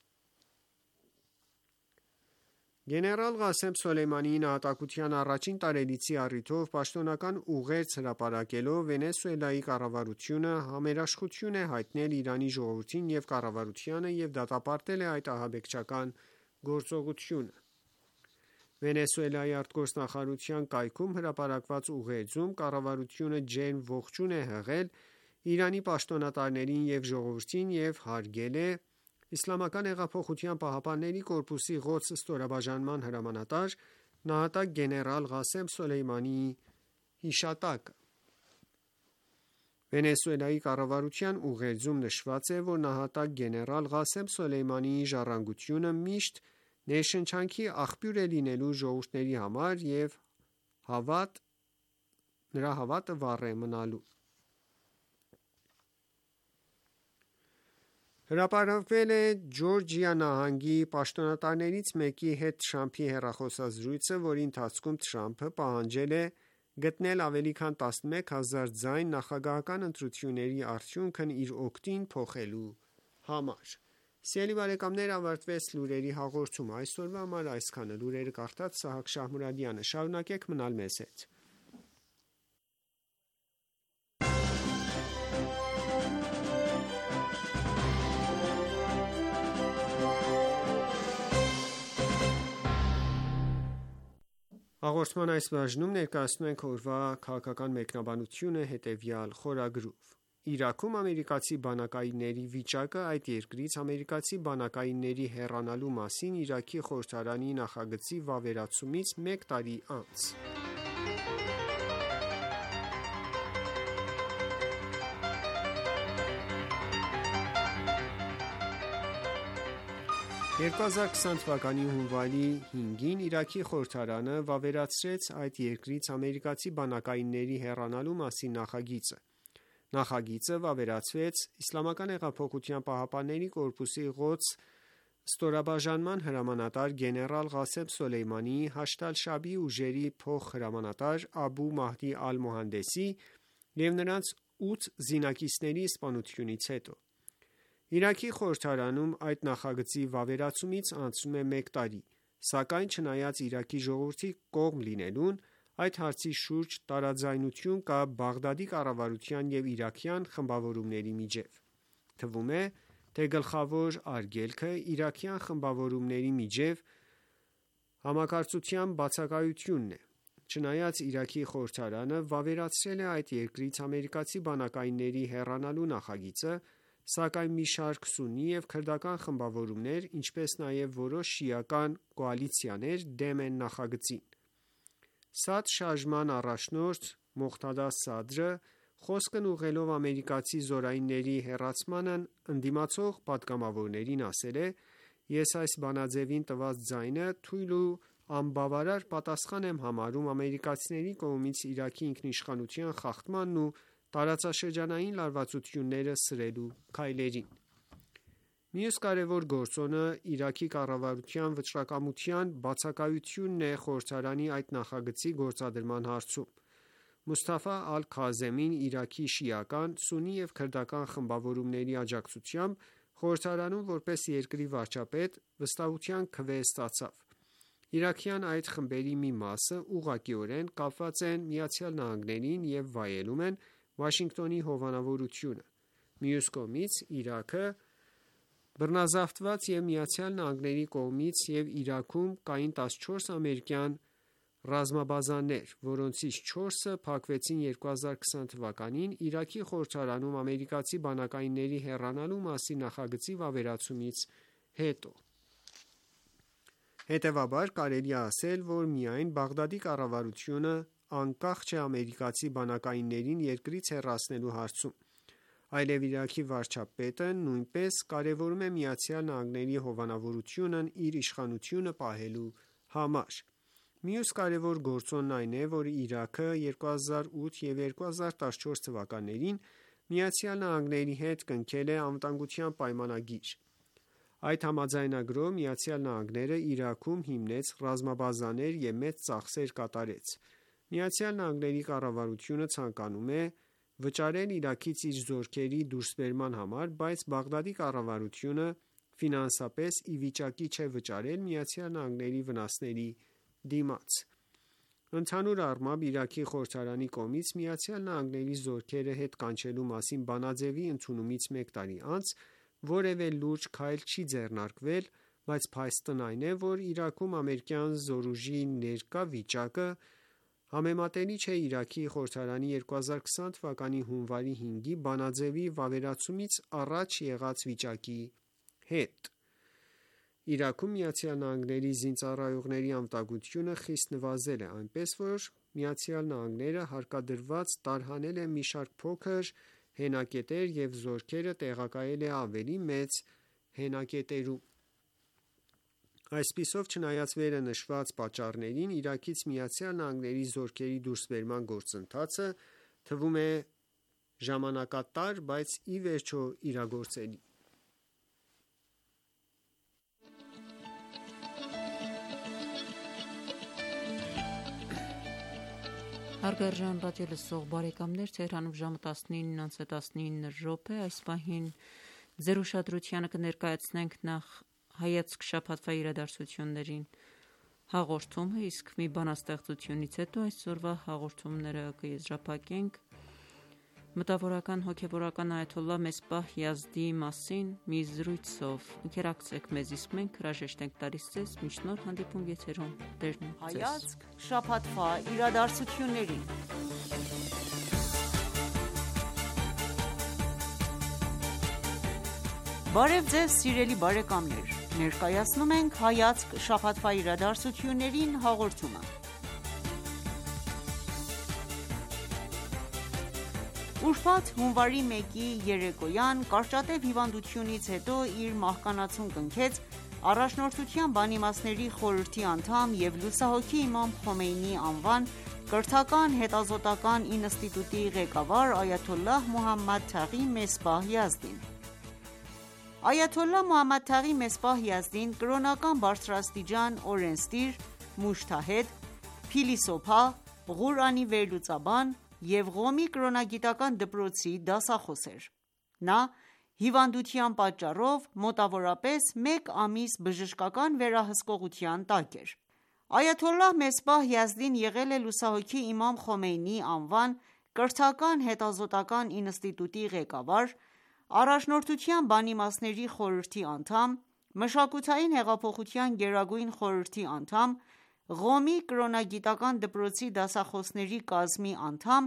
Գեներալ Ղասեմ Սոլեյմանիի նահատակության առաջին տարելիցի առիթով պաշտոնական ուղերձ հրապարակելով Վենեսուելայի կառավարությունը համերաշխություն է հայտնել Իրանի ժողովրդին և կառավարությանը և դատապարտել է այդ ահաբեկչական գործողությունը։ Վենեսուելայի արտգործնախարարության կայքում հրապարակված ուղերձում կառավարությունը ջերմ ողջույն է հղել Իրանի պաշտոնատարներին և ժողովրդին և հարգել է ԻՀՊԿ-ի Ղոդս ստորաբաժանման հրամանատար, նահատակ գեներալ Ղասեմ Սոլեյմանիի հիշատակը։ Վենեսուելայի կառավարության ուղերձում նշված է, որ նահատակ գեներալ Ղասեմ Սոլեյմանիի ժառանգությունը միշտ ներշնչանքի աղբյուր է լինելու ժողովուրդների համար և նրա հավատը վառ է մնալու։ Հրապարակվել է Ջորջիա նահանգի պաշտոնատարներից մեկի հետ Թրամփի հեռախոսազրույցը, որի ընթացքում Թրամփը պահանջել է գտնել ավելի քան տասնմեկ հազար ձայն նախագահական ընտրությունների արդյունքն իր օգտին փոխելու համար։ Ավարտվեց լուրերի հաղորդումը։ Այսօրվա համար այսքանը։ Լուրերը կարդաց Սահակ Շահմուրադյանը։ Շարունակեք մնալ մեզ հետ։ Հաղորդման այս բաժնում ներկայացնում ենք օրվա քաղաքական մեկնաբանությունը հետևյալ խորագրով։ Իրաքում ամերիկացի բանակայինների վիճակը, այդ երկրից ամերիկացի բանակայինների հեռանալու մասին Իրաքի խորհրդարանի նախագծի վավերացումից մեկ տարի անց։ երկու հազար քսան թվականի հունվարի հինգին Իրաքի խորհրդարանը վավերացրեց այդ երկրից ամերիկացի բանակայինների հեռանալու մասին նախագիծը։ Նախագիծը վավերացվեց ԻՀՊԿ-ի Ղոդս ստորաբաժանման հրամանատար գեներալ Ղասեմ Սոլեյմանիի, Հաշդ ալ-Շաաբի ուժերի փոխհրամանատար Աբու Մահդի Ալ-Մոհանդեսի և նրանց ութ զինակիցների սպանությունից հետո։ Իրաքի խորհրդարանում այդ նախագծի վավերացումից անցնում է մեկ տարի, սակայն չնայած Իրաքի ժողովրդի կողմ լինելուն, այդ հարցի շուրջ տարաձայնություն կա Բաղդադի կառավարության և իրաքյան խմբավորումների միջև։ Թվում է, թե գլխավոր արգելքը իրաքյան խմբավորումների միջև համակարծության բացակայությունն է։ Չնայած Իրաքի խորհրդարանը վավերացրել է այդ երկրից ամերիկացի բանակայինների հեռանալու նախագիծը, սակայն մի շարք սուննի և քրդական խմբավորումներ, ինչպես նաև որոշ շիական կոալիցիաներ դեմ են նախագծին։ Սադ շարժման առաջնորդ Մողթադա Սադրը խոսքն ուղղելով ամերիկացի զորայինների հեռացմանն ընդդիմացող պատգամավորներին ասել է. «Ես այս բանաձևին տված ձայնը թույլ ու անբավարար պատասխան եմ համարում ամերիկացիների կողմից Իրաքի ինքնիշխանության խախտմանն ու տարածաշրջանային լարվածությունները սրելու քայլերին»։ Մյուս կարևոր գործոնը Իրաքի կառավարության վճռակամության բացակայությունն է խորհրդարանի այդ նախագծի գործադրման հարցում։ Մուսթաֆա Ալ-Քազեմին Իրաքի շիական, սուննի և քրդական խմբավորումների աջակցությամբ խորհրդարանում որպես երկրի վարչապետ վստահության քվե ստացավ։ Իրաքյան այդ խմբերի մի մասը ուղղակիորեն կապված են ԱՄՆ-ին և վայելում են Վաշինգտոնի հովանավորությունը։ Մյուս կողմից Իրաքը բռնազավթված և ԱՄՆ-ի կողմից և Իրաքում կային տասնչորս ամերիկյան ռազմաբազաներ, որոնցից չորսը փակվեցին երկու հազար քսան թվականին Իրաքի խորհրդարանում ամերիկացի բանակայինների հեռանալու մասին նախագծի վավերացումից հետո։ Հետևաբար կարելի է ասել, որ միայն Բաղդադի կառավարությունը անկախ չէ ամերիկացի բանակայիններին երկրից հեռացնելու հարցում։ Այլև Իրաքի վարչապետը նույնպես կարևորում է Միացյալ Նահանգների հովանավորությունն իր իշխանությունը պահելու համար։ Մյուս կարևոր գործոնն այն է, որ Իրաքը երկու հազար ութ և երկու հազար տասնչորս թվականներին Միացյալ Նահանգների հետ կնքել է անվտանգության պայմանագիր։ Այդ համաձայնագրով Միացյալ Նահանգները Իրաքում հիմնեց ռազմաբազաներ և մեծ ծախսեր կատարեց։ Միացյալ Նահանգների կառավարությունը ցանկանում է վճարել Իրաքից իր զորքերի դուրսբերման համար, բայց Բաղդադի կառավարությունը ֆինանսապես ի վիճակի չէ վճարել Միացյալ Նահանգների վնասների դիմաց։ Ընդհանուր առմամբ, Իրաքի խորհրդարանի կողմից Միացյալ Նահանգների զորքերը հետ կանչելու մասին բանաձևի ընդունումից մեկ տարի անց որևէ լուրջ քայլ չի ձեռնարկվել, բայց փաստն այն է, որ Իրաքում ամերիկյան զորուժի ներկա վիճակը համեմատելի չէ Իրաքի խորհրդարանի երկու հազար քսան թվականի հունվարի հինգի բանաձևի վավերացումից առաջ եղած վիճակի հետ։ Իրաքում Միացյալ Նահանգների զինծառայողների անվտանգությունը խիստ նվազել է, այնպես որ Միացյալ Նահանգները հարկադրված տարհանել է մի շարք փոքր հենակետեր և զորքերը տեղակայել է ավելի մեծ հենակետերում։ Այսպիսով, չնայած վերը նշված պատճառներին, Իրաքից Միացյալ Նահանգների զորքերի դուրսբերման գործընթացը թվում է ժամանակատար, բայց ի վերջո իրագործելի։ Հարգարժան ռադիոլսող բարեկամներ, Թեհրանում ժամը տասնինն անց է տասնինը րոպե, այս պահին ձեր ուշադրությանը կներկայացնենք նախ հայացք շաբաթվա իրադարձություններին հաղորդումը, իսկ մի բանաստեղծությունից հետո այսօրվա հաղորդումները կեզրափակենք մտավորական հոգևորական այաթոլլահ Մեսբահ Յազդիի մասին մի զրույցով։ Ընկերակցեք մեզ, իսկ մենք հրաժեշտ ենք տալիս ձեզ մինչ նոր հանդիպում եթերում։ Տերն ձեզ։ Հայացք շաբաթվա իրադարձություններին։ Բարև ձեզ սիրելի բարեկամներ, ներկայացնում ենք հայացք շաբաթվա իրադարձություններին հաղորդումը։ Ուրբաթ հունվարի մեկի երեկոյան կարճատև հիվանդությունից հետո իր մահկանացուն կնքեց Առաջնորդության բանիմացների խորհրդի անդամ և լուսահոգի Իմամ Խոմեյնիի անվան կրթական հետազոտական ինստիտուտի ղեկավար այաթոլլահ Մոհամմադ Թաղի Մեսբահ Յազդին։ Այաթոլլահ Մոհամմադ Թաղի Մեսբահ Յազդին կրոնական բարձրաստիճան օրենսդիր, մուջթահեդ, փիլիսոփա, Ղուրանի վերլուծաբան և Ղոմի կրոնագիտական դպրոցի դասախոս էր։ Նա հիվանդության պատճառով մոտավորապես մեկ ամիս բժշկական վերահսկողության տակ էր։ Այաթոլլահ Մեսբահ Յազդին եղել է լուսահոգի Իմամ Խոմեյնիի անվան կրթական հետազոտական ինստիտուտի ղեկավար, Առաջնորդության բանիմացների խորհրդի անդամ, Մշակութային հեղափոխության գերագույն խորհրդի անդամ, Ղոմի կրոնագիտական դպրոցի դասախոսների կազմի անդամ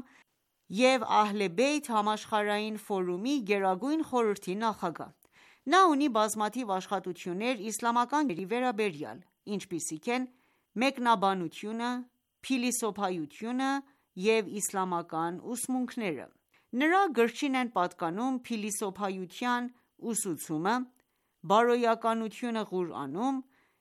և Ահլ Բեյթ համաշխարհային ֆորումի գերագույն խորհրդի նախագահ։ Նա ունի բազմաթիվ աշխատություններ իսլամական գիտությունների վերաբերյալ, ինչպիսիք են մեկնաբանությունը, փիլիսոփայությունը և իսլամական ուսմունքները։ Նրա գրչին են պատկանում փիլիսոփայության ուսուցումը, բարոյականությունը Ղուրանում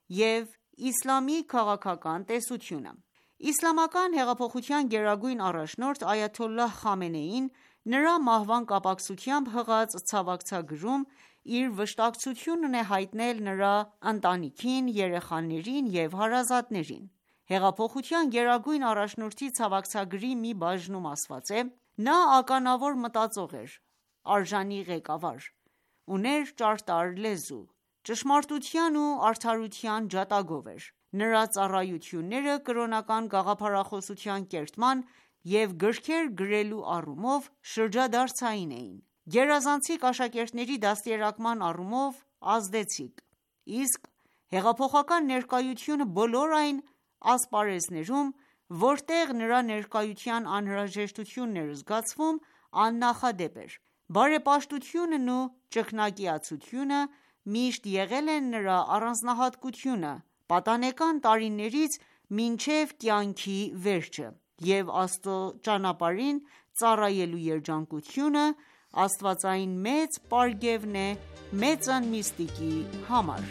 և իսլամի քաղաքական տեսությունը։ Իսլամական հեղափոխության գերագույն առաջնորդ այաթոլլահ Խամենեին նրա մահվան կապակցությամբ հղած ցավակցագրում իր վշտակցությունն է հայտնել նրա ընտանիքին, երեխաներին և հարազատներին։ Հեղափոխության գերագույն առաջնորդի ցավակցագրի մի բաժնում ասված է.«Նա ականավոր մտածող էր, արժանի ղեկավար, ուներ ճարտար լեզու, ճշմարտության ու արդարության ջատագով էր։ Նրա ծառայությունները կրոնական գաղափարախոսության կերտման և գրքեր գրելու առումով շրջադարձային էին, գերազանցիկ աշակերտների դաստիարակման առումով ազդեցիկ, իսկ հեղափոխական ներկայությունը բոլոր այն ասպարեզներում, որտեղ նրա ներկայության անհրաժեշտությունն էր զգացվում, աննախադեպ էր։ Բարեպաշտությունն ու ճգնակիացությունը միշտ եղել են նրա առանձնահատկությունը պատանեկան տարիներից մինչև կյանքի վերջը։ և Աստծո ճանապարհին ծառայելու երջանկությունը աստվածային մեծ պարգևն է մեծն միստիկի համար: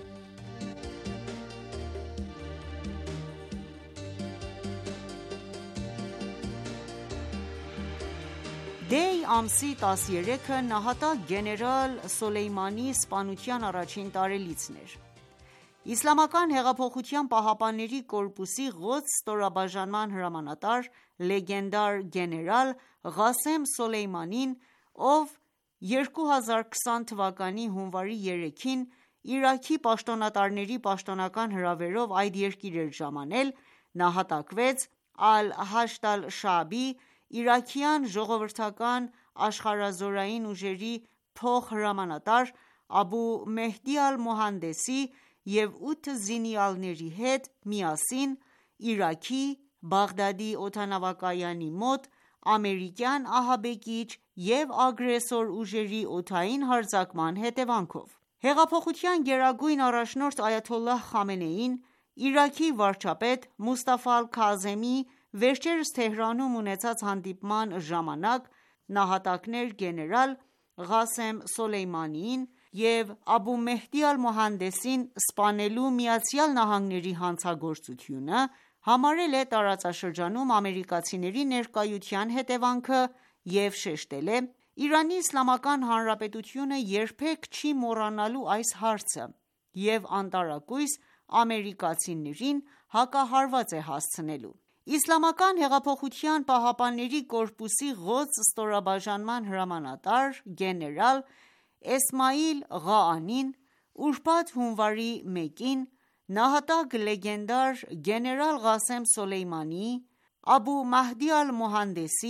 Դեյ ամսի տասներեքը նահատակ գեներալ Սոլեյմանի սպանության առաջին տարելիցն էր: Իսլամական հեղափոխության պահապանների կորպուսի Ղոդս ստորաբաժանման հրամանատար, լեգենդար գեներալ Ղասեմ Սոլեյմանին, ով երկու հազար քսան թվականի հունվարի երեքին Իրաքի պաշտոնատարների պաշտոնական հրավերով այդ երկիր էր ժամանել, նահատակվեց Ալ-Հաշդ Ալ-Շաաբի իրաքյան ժողովրդական աշխարհազորային ուժերի փոխհրամանատար Աբու Մեհդի Ալ-Մոհանդեսի և ութ զինյալների հետ միասին Իրաքի Բաղդադի օդանավակայանի մոտ ամերիկյան ահաբեկիչ և ագրեսոր ուժերի օդային հարձակման հետևանքով: Հեղափոխության գերագույն առաջնորդ այաթոլլահ Խամենեին, Իրաքի վարչապետ Մուստաֆա Ալ-Քազեմի վերջերս Թեհրանում ունեցած հանդիպման ժամանակ նահատակներ գեներալ Ղասեմ Սոլեյմանիին և Աբու Մեհդի Ալ-Մոհանդեսին սպանելու ԱՄՆ-ի հանցագործությունը համարել է տարածաշրջանում ամերիկացիների ներկայության հետևանքը և շեշտել է.«Իրանի Իսլամական Հանրապետությունը երբեք չի մոռանալու այս հարցը և անտարակույս ամերիկացիներին հակահարված է հասցնելու»: Իսլամական հեղափոխության պահապանների կորպուսի Ղոդս ստորաբաժանման հրամանատար, գեներալ Էսմայիլ Ղաանին ուրբաթ հունվարի մեկին նահատակ լեգենդար գեներալ Ղասեմ Սոլեյմանիի, Աբու Մեհդի Ալ-Մոհանդեսի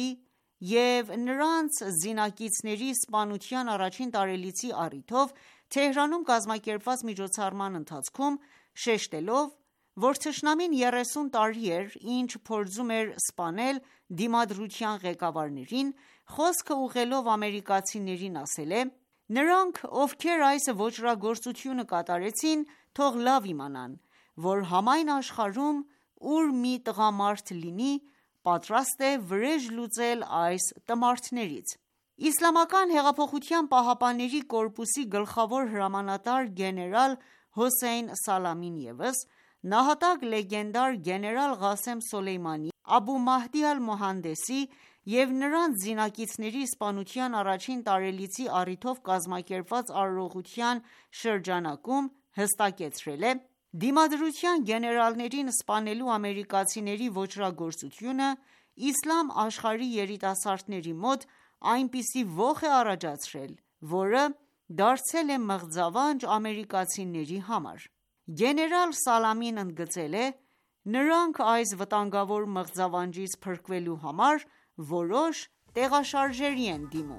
և նրանց զինակիցների սպանության առաջին տարելիցի առիթով Թեհրանում կազմակերպված միջոցառման ընթացքում, շեշտելով, որ թշնամին եռեսուն տարի էր ինչ փորձում էր սպանել Դիմադրության ղեկավարներին, խոսքը ուղղելով ամերիկացիներին ասել է.«Նրանք, ովքեր այս ոճրագործությունը կատարեցին, թող լավ իմանան, որ համայն աշխարհում ուր մի տղամարդ լինի, պատրաստ է վրեժ լուծել այս տմարդներից»: Իսլամական հեղափոխության պահապանների կորպուսի գլխավոր հրամանատար գեներալ Հոսեյն Սալամին ևս նահատակ լեգենդար գեներալ Ղասեմ Սոլեյմանիի, Աբու Մեհդի Ալ-Մոհանդեսի և նրանց զինակիցների սպանության առաջին տարելիցի առիթով կազմակերպված արարողության շրջանակում հստակեցրել է.«Դիմադրության գեներալներին սպանելու ամերիկացիների ոճրագործությունը իսլամ աշխարհի երիտասարդների մոտ այնպիսի ոխ է առաջացրել, որը դարձել է մղձավանջ ամերիկացիների համար»: Գեներալ Սալամին ընդգծել է.«Նրանք այս վտանգավոր մղձավանջից փրկվելու համար որոշ տեղաշարժերի են դիմում»: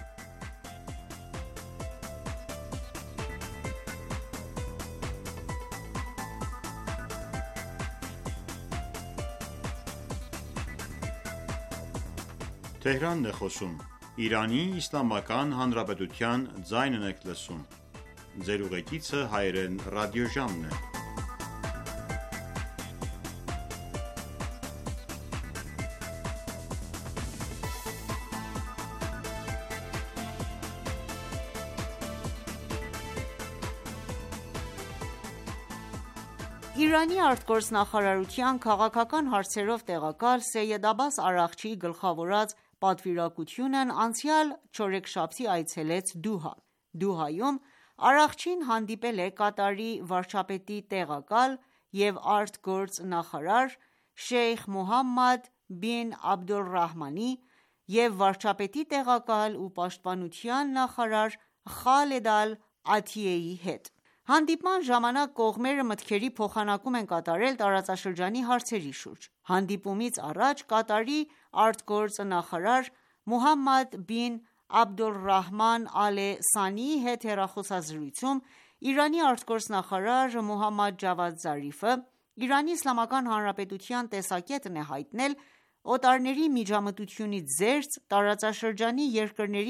Իրանի արտգործնախարարության քաղաքական հարցերով տեղակալ Սեյեդ Աբբաս Արաղչիի գլխավորած պատվիրակությունն անցյալ չորեքշաբթի այցելեց Դոհա: Դոհայում Արաղչին հանդիպել է Կատարի վարչապետի տեղակալ և արտգործնախարար Շեյխ Մոհամմադ բին Աբդոլռահմանի և վարչապետի տեղակալ ու պաշտպանության նախարար Խալեդ Ալ-Աթիեի հետ: Հանդիպման ժամանակ կողմերը մտքերի փոխանակում են կատարել տարածաշրջանի հարցերի շուրջ: Հանդիպումից առաջ Կատարի արտգործնախարար Մոհամմադ բին Աբդոլռահման Ալ Սանիի հետ հեռախոսազրույցում Իրանի արտգործնախարար Մոհամմադ Ջավադ Զարիֆը Իրանի Իսլամական Հանրապետության տեսակետն է հայտնել օտարների միջամտությունից զերծ տարածաշրջանի երկրների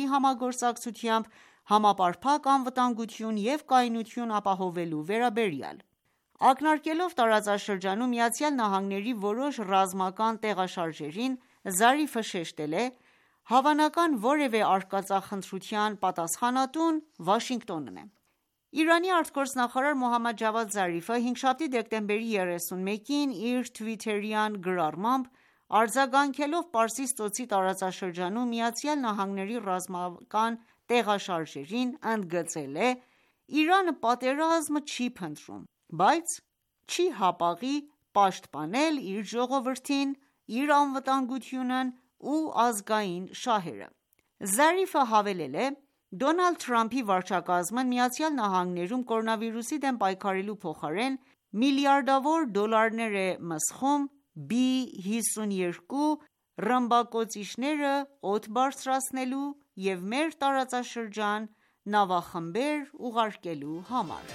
համագործակցությամբ համապարփակ անվտանգություն և կայունություն ապահովելու վերաբերյալ: Ակնարկելով տարածաշրջանում ԱՄՆ-ի որոշ ռազմական տեղաշարժերին, Զարիֆը շեշտել է.«Հավանական որևէ արկածախնդրության պատասխանատուն Վաշինգտոնն է»։ Իրանի արտգործնախարար Մոհամմադ Ջավադ Զարիֆը հինգշաբթի դեկտեմբերի երեսունմեկին իր թվիթերյան գրառմամբ արձագանքելով Պարսից ծոցի տարածաշրջանում ԱՄՆ-ի ռազմական տեղաշարժերին, ընդգծել է.«Իրանը պատերազմ չի փնտրում, բայց չի հապաղի պաշտպանել իր ժողովրդին, իր անվտանգությունն ու ազգային շահերը»։ Զարիֆը հավելել է.«Դոնալդ Թրամփի վարչակազմն ԱՄՆ-ում կորոնավիրուսի դեմ պայքարելու փոխարեն, միլիարդավոր դոլարներ է մսխում բի հիսունյոթ ռմբակոծիչները օդ բարձրացնելու և մեր տարածաշրջան նավախմբեր ուղարկելու համար»։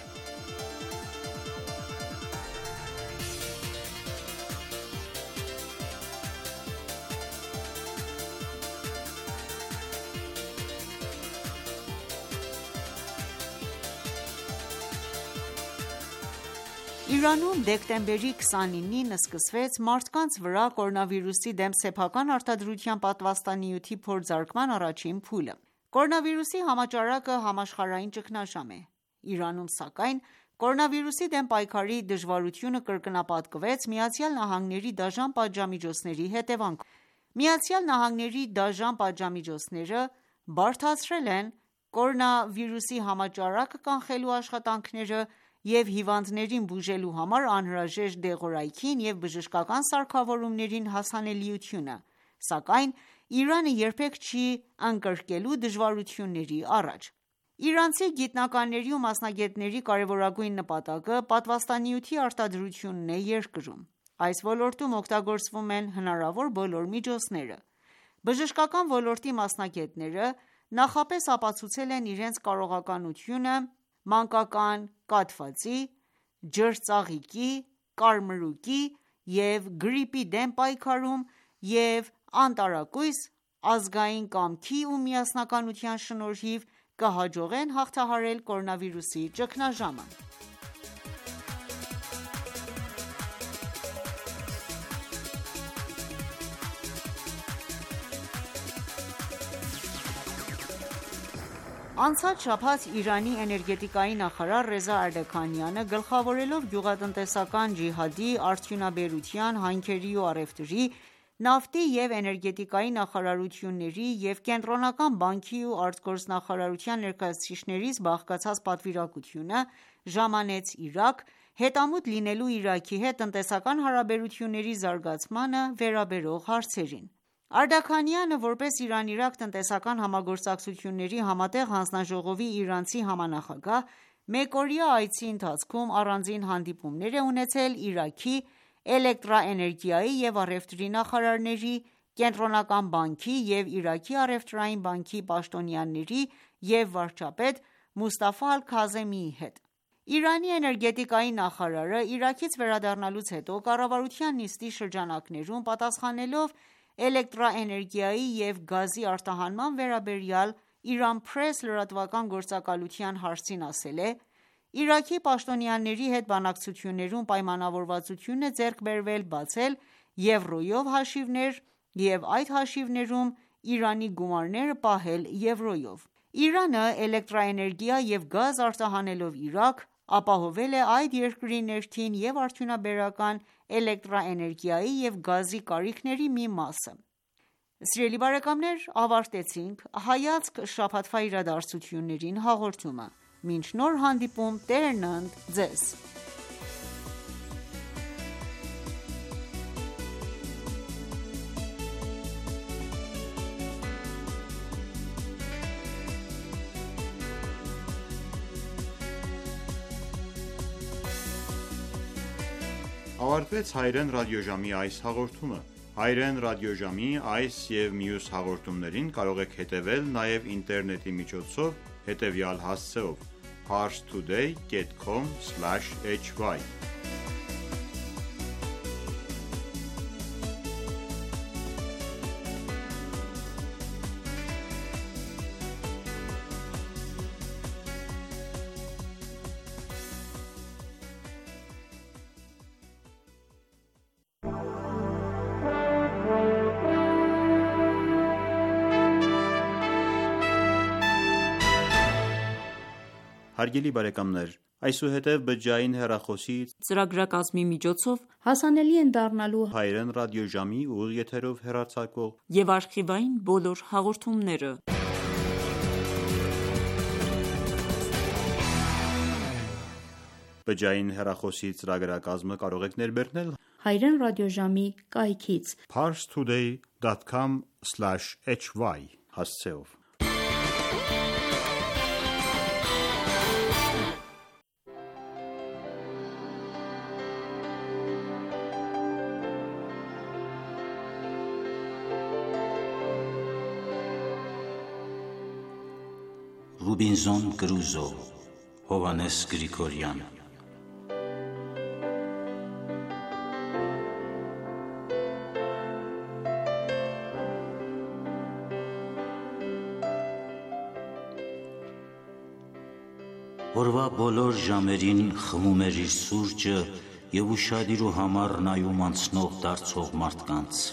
Իրանում դեկտեմբերի քսանինին սկսվեց մարդկանց վրա կորոնավիրուսի դեմ սեփական արտադրության պատվաստանյութի փորձարկման առաջին փուլը։ Կորոնավիրուսի համաճարակը համաշխարհային ճգնաժամ է։ Իրանում, սակայն, կորոնավիրուսի դեմ պայքարի դժվարությունը կրկնապատկվեց ԱՄՆ-ի դաժան պատժամիջոցների հետևանքով։ ԱՄՆ-ի դաժան պատժամիջոցները բարդացրել են կորոնավիրուսի համաճարակը կանխելու աշխատանքները և հիվանդներին բուժելու համար անհրաժեշտ դեղորայքին և բժշկական սարքավորումներին հասանելիությունը, սակայն Իրանը երբեք չի ընկրկելու դժվարությունների առաջ։ Իրանցի գիտնականների ու մասնագետների կարևորագույն նպատակը պատվաստանյութի արտադրությունն է երկրում։ Այս ոլորտում օգտագործվում են հնարավոր բոլոր միջոցները։ Բժշկական ոլորտի մասնագետները նախապես ապացուցել են իրենց կարողականությունը մանկական կաթվածի, ջրծաղիկի, կարմրուկի և գրիպի դեմ պայքարում և անտարակույս ազգային կամքի ու միասնականության շնորհիվ կհաջողեն հաղթահարել կորոնավիրուսի ճգնաժամը։ Անցած շաբաթ Իրանի էներգետիկայի նախարար Ռեզա Արգանյանը գլխավորելով գյուղատնտեսական ջիհադի, արդյունաբերության, հանքերի ու առևտրի, նավթի և էներգետիկայի նախարարությունների և Կենտրոնական բանկի ու արտգործնախարարության ներկայացուցիչներից բաղկացած պատվիրակությունը ժամանեց Իրաք՝ հետամուտ լինելու Իրաքի հետ տնտեսական հարաբերությունների զարգացմանը վերաբերող հարցերին։ Արգաքանյանը, որպես Իրան-Իրաք տնտեսական համագործակցությունների համատեղ հանձնաժողովի իրանցի համանախագահ, մեկօրյա այցի ընթացքում առանձին հանդիպումներ է ունեցել Իրաքի էլեկտրաէներգիայի և առևտրի նախարարների, Կենտրոնական բանկի և Իրաքի առևտրային բանկի պաշտոնյաների և վարչապետ Մուստաֆա Ալ-Քազեմիի հետ։ Իրանի էներգետիկայի նախարարը Իրաքից վերադառնալուց հետո կառավարության նիստի շրջանակներում պատասխանելով էլեկտրաէներգիայի և գազի արտահանման վերաբերյալ «Իրանփրես» լրատվական գործակալության հարցին ասել է.«Իրաքի պաշտոնյաների հետ բանակցություններում պայմանավորվածություն է ձեռք բերվել բացել եվրոյով հաշիվներ և այդ հաշիվներում Իրանի գումարները պահել եվրոյով»։ Իրանը էլեկտրաէներգիա և գազ արտահանելով Իրաք, ապահովել է այդ երկրի ներքին և արդյունաբերական էլեկտրաէներգիայի և գազի կարիքների մի մասը։ Ավարտեցինք «Հայացք շաբաթվա իրադարձություններին» հաղորդումը։ Մինչ նոր հանդիպում Տերն ընդ Ձեզ։ Ավարտվեց հայրեն ռադիոժամի այս հաղորդումը։ Հայրեն ռադիոժամի այս և մյուս հաղորդումներին կարող եք հետևել նաև ինտերնետի միջոցով հետևյալ հասցեով՝ parstoday dot com slash h y Հարգելի բարեկամներ, այսուհետև բջջային հեռախոսի ծրագրակազմի միջոցով հասանելի են դառնալու հայերեն ռադիոժամի ուղիղ եթերով հեռարձակվող եւ արխիվային բոլոր հաղորդումները։ Բջջային հեռախոսի ծրագրակազմը կարող եք ներբեռնել հայերեն ռադիոժամի կայքից parstoday dot com slash h y հասցեով։ Ռուբինզոն Կրուզո, Հովհաննես Գրիգորյան։ Օրվա բոլոր ժամերին խմում էր իր սուրճը և ուշադիր ու համառ նայում անցնող դարձող մարդկանց։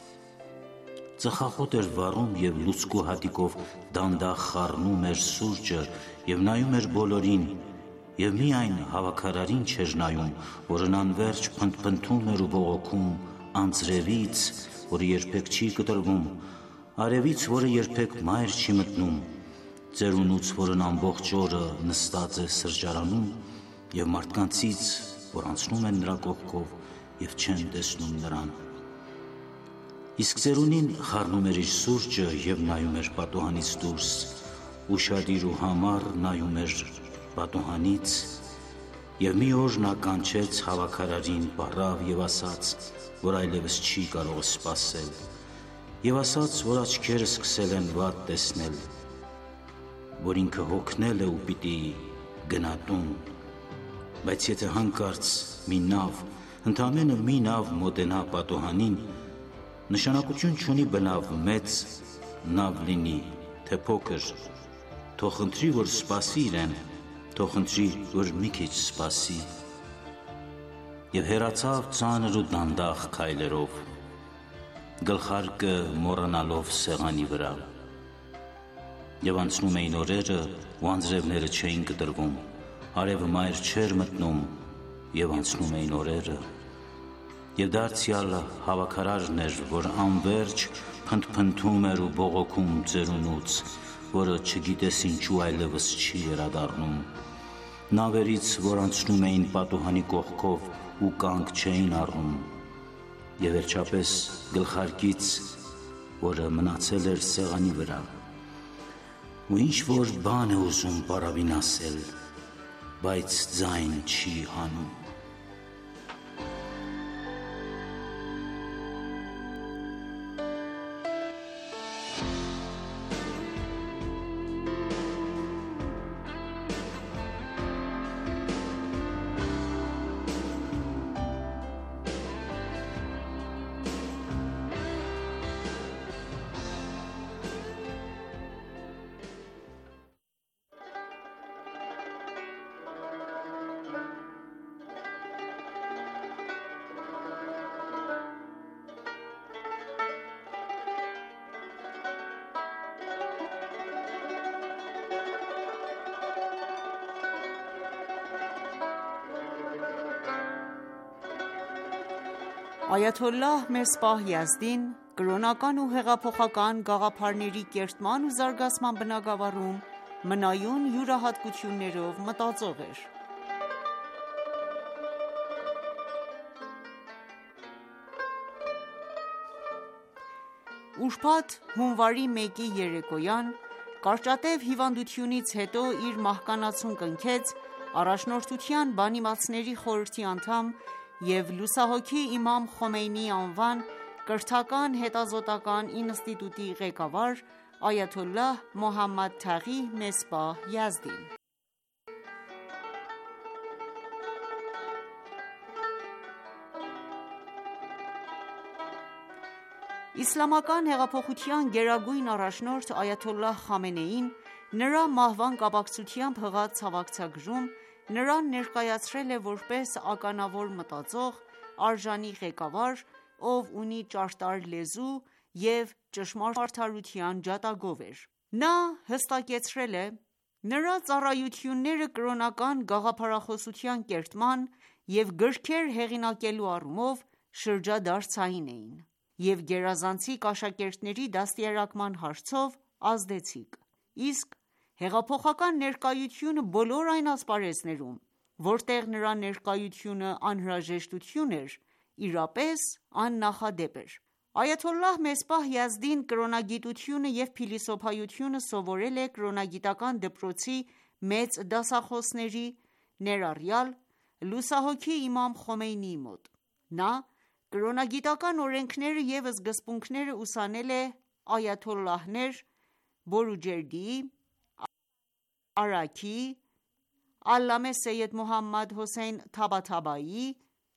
Ծխախոտ էր վառում և լուցկու հատիկով դանդաղ խառնում էր սուրճը և նայում էր բոլորին, և միայն հավաքարարին չէր նայում, որն անվերջ փնթփնթում էր ու բողոքում, անձրևից, որը երբեք չի կտրվում, արևից, որը երբեք մայր չի մտնում, ծերունուց, որն ամբողջ օրը նստած է սրճարանում, և մարդկանցից, որ անցնում են նրա կողքով և չեն տեսնում նրան։ Իսկ ծերունին խառնում էր իր սուրճը և նայում էր պատուհանից դուրս, ուշադիր ու համառ նայում էր պատուհանից, և մի օր նա կանչեց հավաքարարին բառավ և ասաց, որ այլևս չի կարող սպասել, և ասաց, որ աչքերը սկսել են վատ տեսնել, որ ինքը հոգնել է ու պիտի գնա տուն, բայց եթե հանկարծ մի նավ, ընդամենը մի նավ մոտենա պատուհանին, նշանակություն չունի բնավ մեծ նավ լինի, թե փոքր, թող խնդրի, որ սպասի իրեն, թող խնդրի, որ մի քիչ սպասի։ Եվ հեռացավ ծանր ու դանդաղ քայլերով, գլխարկը մոռանալով սեղանի վրա։ Եվ անցնում էին օրերը, ու անձրևները չէին կտրվում, արևը մայր չէր մտնում, և անցնում էին օրերը։ Եվ դարձյալ հավաքարարն էր, որ անվերջ փնթփնթում էր ու բողոքում ծերունուց, որը չգիտես ինչու այլևս չի վերադառնում։ Նավերից, որ անցնում էին պատուհանի կողքով ու կանգ չէին առնում, և վերջապես գլխարկից, որը մնացել էր սեղանի վրա։ Ու ինչ-որ բան է ուզում պարավին ասել, բայց ձայն չի հանում։ Այաթոլլահ Մեսբահ Յազդին կրոնական ու հեղափոխական գաղափարների կերտման ու զարգացման բնագավառում մնայուն յուրահատկություններով մտածող էր։ Ուրբաթ հունվարի մեկի երեկոյան կարճատև հիվանդությունից հետո իր մահկանացուն կնքեց Առաջնորդության բանիմացների խորհրդի անդամ և լուսահոգի Իմամ Խոմեյնիի անվան կրթական հետազոտական ինստիտուտի ղեկավար այաթոլլահ Մոհամմադ Թաղի Մեսբահ Յազդին։ Իսլամական հեղափոխության գերագույն առաջնորդ այաթոլլահ Խամենեին նրա մահվան կապակցությամբ հղած հավակցագրում նրան ներկայացրել է որպես ականավոր մտածող, արժանի ղեկավար, ով ունի ճարտար լեզու և ճշմարտ արդարության ջատագով էր։ Նա հստակեցրել է, Նրա ծառայությունները կրոնական գաղափարախոսության կերտման և գրքեր հեղինակելու առումով շրջադարձային էին և գերազանցիկ աշակերտների դաստիարակման հարցով ազդեցիկ, իսկ հեղափոխական ներկայությունը բոլոր այն ասպարեզներում, որտեղ նրա ներկայությունը անհրաժեշտություն էր, իրապես աննախադեպ էր։ Այաթոլլահ Մեսբահ Յազդին կրոնագիտությունը և փիլիսոփայությունը սովորել է կրոնագիտական դպրոցի մեծ դասախոսների, ներառյալ լուսահոգի Իմամ Խոմեյնիի մոտ։ Նա կրոնագիտական օրենքները և սկզբունքները ուսանել է այաթոլլահներ Բորուջերդիի, Արաքիի, Ալլամե Սեյեդ Մոհամմադ Հոսեյն Թաբաթաբայիի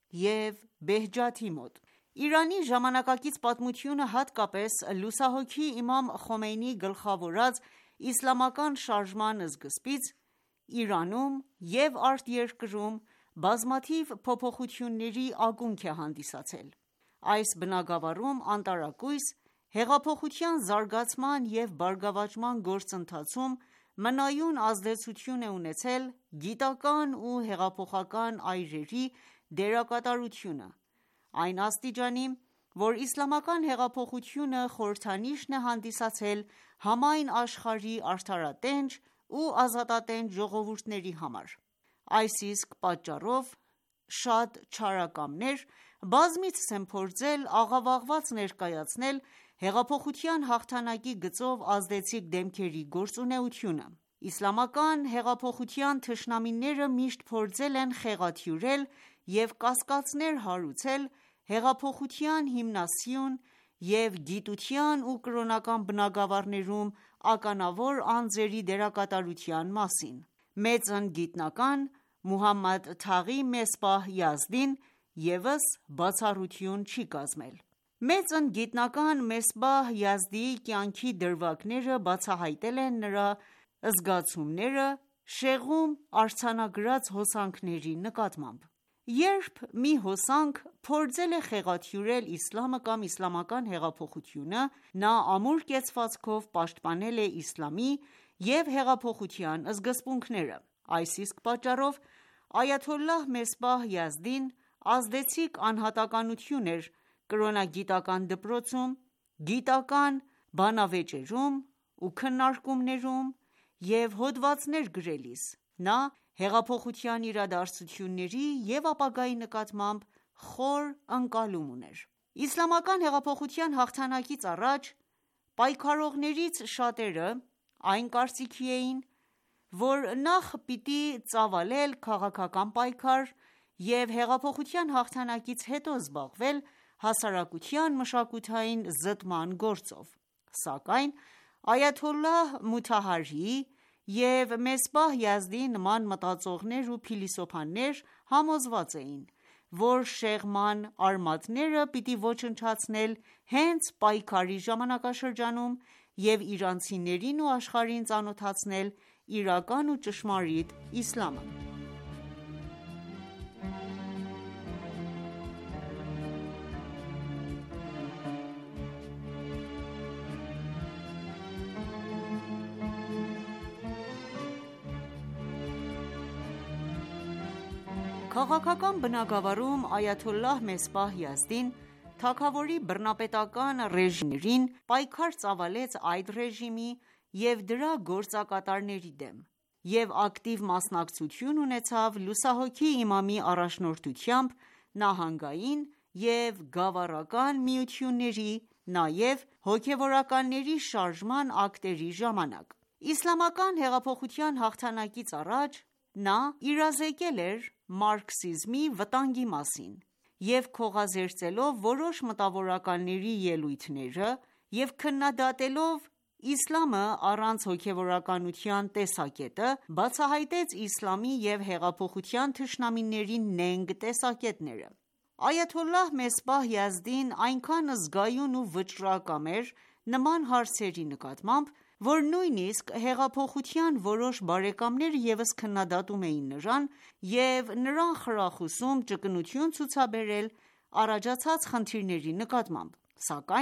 և Բեհջաթի մոտ։ Իրանի ժամանակակից պատմությունը, հատկապես լուսահոգի Իմամ Խոմեյնիի գլխավորած իսլամական շարժման սկզբից, Իրանում և արտերկրում բազմաթիվ փոփոխությունների ակունք է հանդիսացել։ Այս բնագավառում անտարակույս հեղափոխության զարգացման և բարգավաճման գործընթացում մնայուն ազդեցություն է ունեցել գիտական ու հեղափոխական այրերի դերակատարությունը, այն աստիճանի, որ իսլամական հեղափոխությունը խորհրդանիշն է հանդիսացել համայն աշխարհի արդարատենչ ու ազատատենչ ժողովուրդների համար։ Այս իսկ պատճառով շատ չարակամներ բազմիցս են փորձել աղավաղված ներկայացնել հեղափոխության հաղթանակի գծով ազդեցիկ դեմքերի գործունեությունը։ Իսլամական հեղափոխության թշնամիները միշտ փորձել են խեղաթյուրել և կասկածներ հարուցել հեղափոխության հիմնասյուն և գիտության ու կրոնական բնագավառներում ականավոր անձերի դերակատարության մասին։ Մեծն գիտնական Մուհամմադ Թաղի Մեսբահ Յազդին ևս բացառություն չի կազմել։ Մեծն գիտնական Մեսբահ Յազդիի կյանքի դրվագները բացահայտել են նրա զգացումները շեղում արձանագրած հոսանքների նկատմամբ։ Երբ մի հոսանք փորձել է խեղաթյուրել իսլամը կամ իսլամական հեղափոխությունը, նա ամուր կեցվածքով պաշտպանել է իսլամի և հեղափոխության սկզբունքները։ Այս իսկ պատճառով այաթոլլահ Մեսբահ Յազդին ազդեցիկ անհատականություն էր կրոնագիտական դպրոցում, գիտական բանավեճերում ու քննարկումներում և հոդվածներ գրելիս։ Նա հեղափոխության իրադարձությունների և ապագայի նկատմամբ խոր ընկալում ուներ։ Իսլամական հեղափոխության հաղթանակից առաջ պայքարողներից շատերը այն կարծիքի էին, որ նախ պիտի ծավալել քաղաքական պայքար և հեղափոխության հաղթանակից հետո զբաղվել հասարակության մշակութային զտման գործով։ Սակայն այաթոլլահ Մոթահարիի և Մեսբահ Յազդիի նման մտածողներ ու փիլիսոփաներ համոզված էին, որ շեղման արմատները պիտի ոչնչացնել հենց պայքարի ժամանակաշրջանում և իրանցիներին ու աշխարհին ծանոթացնել իրական ու ճշմարիտ իսլամը։ Քաղաքական բնագավառում այաթոլլահ Մեսբահ Յազդին թագավորի բռնապետական ռեժիմներին պայքար ծավալեց այդ ռեժիմի և դրա գործակատարների դեմ և ակտիվ մասնակցություն ունեցավ լուսահոգի Իմամի առաջնորդությամբ նահանգային և գավառական միությունների, նաև հոգևորականների շարժման ակտերի ժամանակ։ Իսլամական հեղափոխության հաղթանակից առաջ նա իրազեկել էր մարքսիզմի վտանգի մասին և քողազերծելով որոշ մտավորականների ելույթները և քննադատելով իսլամը առանց հոգևորականության տեսակետը, բացահայտեց իսլամի և հեղափոխության թշնամիների նենգ տեսակետները։ Այաթոլլահ Մեսբահ Յազդին այնքան զգայուն ու վճռակամ էր նման հարցերի նկատմամբ, որ նույնիսկ հեղափոխության որոշ բարեկամներ ևս քննադատում էին նրան և նրան խրախուսում ճկունություն ցուցաբերել առաջացած խնդիրների նկատմամբ, սակայն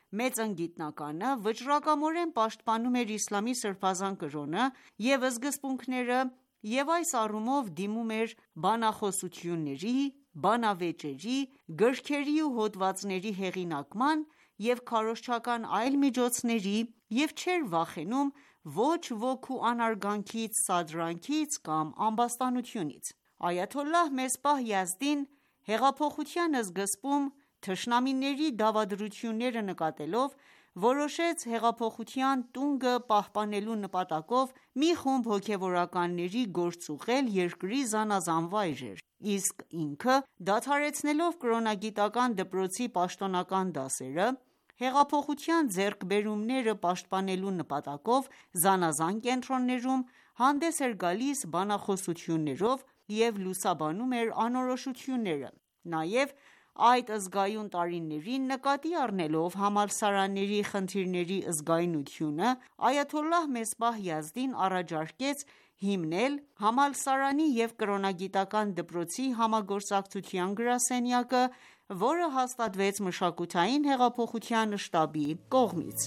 Մեծն գիտնականը վճռակամորեն պաշտպանում էր իսլամի սրբազան կրոնը և սկզբունքները և այս առումով դիմում էր բանախոսությունների, բանավեճերի, գրքերի ու հոդվածների հեղինակման և քարոզչական այլ միջոցների և չէր վախենում ոչ ոգու անարգանքից, սադրանքից կամ ամբաստանությունից: Այաթոլլահ Մեսբահ Յազդին հեղափոխության սկզբում թշնամիների դավադրությունները նկատելով, որոշեց հեղափոխության տունգը պահպանելու նպատակով մի խումբ հոգևորականների գործուղել երկրի զանազան վայրեր, իսկ ինքը դադարեցնելով կրոնագիտական դպրոցի պաշտոնական դասերը, հեղափոխության ձեռքբերումները պաշտպանելու նպատակով զանազան կենտրոններում հանդես էր գալիս բանախոսություններով և լուսաբանում էր անորոշությունները: Նաև այդ զգայուն տարիներին նկատի առնելով համալսարանների խնդիրների զգայունությունը, այաթոլլահ Մեսբահ Յազդին առաջարկեց հիմնել համալսարանի և կրոնագիտական դպրոցի համագործակցության գրասենյակը, որը հաստատվեց մշակութային հեղափոխության շտաբի կողմից: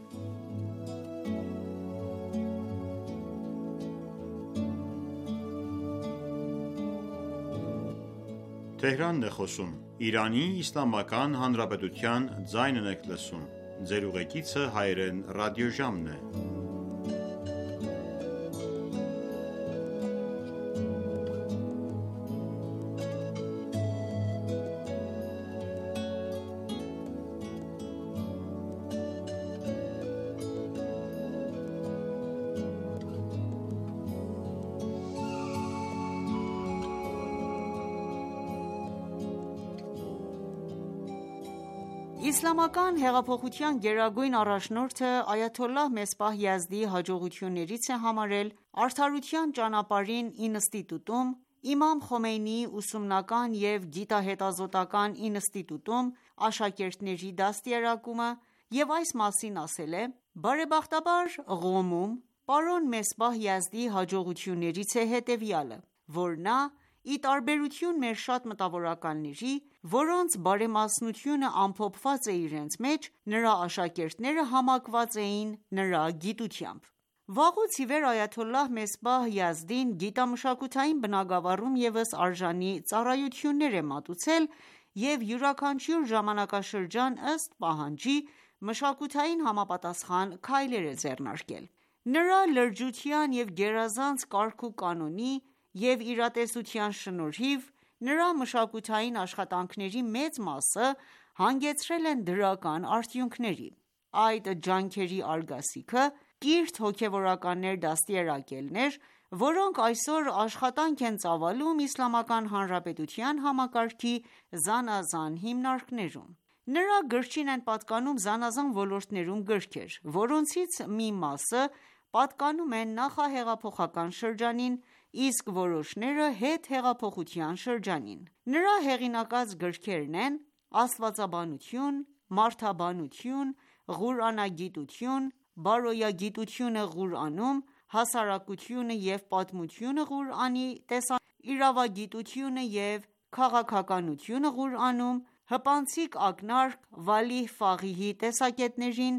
Իսլամական հեղափոխության գերագույն առաջնորդը այաթոլլահ Մեսբահ Յազդիի հաջողություններից է համարել «Արդարության ճանապարհին» ինստիտուտում իմամ Խոմեյնիի ուսումնական և գիտահետազոտական ինստիտուտում աշակերտների դաստիարակումը և այս մասին ասել է.«Բարեբախտաբար Ղոմում պարոն Մեսբահ Յազդիի հաջողություններից է հետևյալը, որ նա, ի տարբերություն մեր շատ մտավորականների, որոնց բարեմասնությունը ամփոփված է իրենց մեջ, նրա աշակերտները համակված էին նրա գիտությամբ»: Վաղուց ի վեր այաթոլլահ Մեսբահ Յազդին գիտամշակութային բնագավառում ևս արժանի ծառայություններ է մատուցել և յուրաքանչյուր ժամանակաշրջան ըստ պահանջի մշակութային համապատասխան քայլեր է ձեռնարկել: Նրա լրջության և գերազանց կարգուկանոնի և իրատեսության շնորհիվ, նրա մշակութային աշխատանքների մեծ մասը հանգեցրել են դրական արդյունքների: Այդ ջանքերի արգասիքը կիրթ հոգևորականներ դաստիարակելն էր, որոնք այսօր աշխատանք են ծավալում Իսլամական Հանրապետության համակարգի զանազան հիմնարկներում: Նրա գրչին են պատկանում զանազան ոլորտներում գրքեր, որոնցից մի մասը պատկանում են նախահեղափոխական շրջանին, իսկ որոշները հետհեղափոխության շրջանին: Նրա հեղինակած գրքերն են «Աստվածաբանություն», «Մարդաբանություն», «Ղուրանագիտություն», «Բարոյագիտությունը Ղուրանում», «Հասարակությունը և պատմությունը Ղուրանի տեսանկյունից», «Իրավագիտությունը և քաղաքականությունը Ղուրանում», «Հպանցիկ ակնարկ Վալիհ Ֆաղիհի տեսակետներին»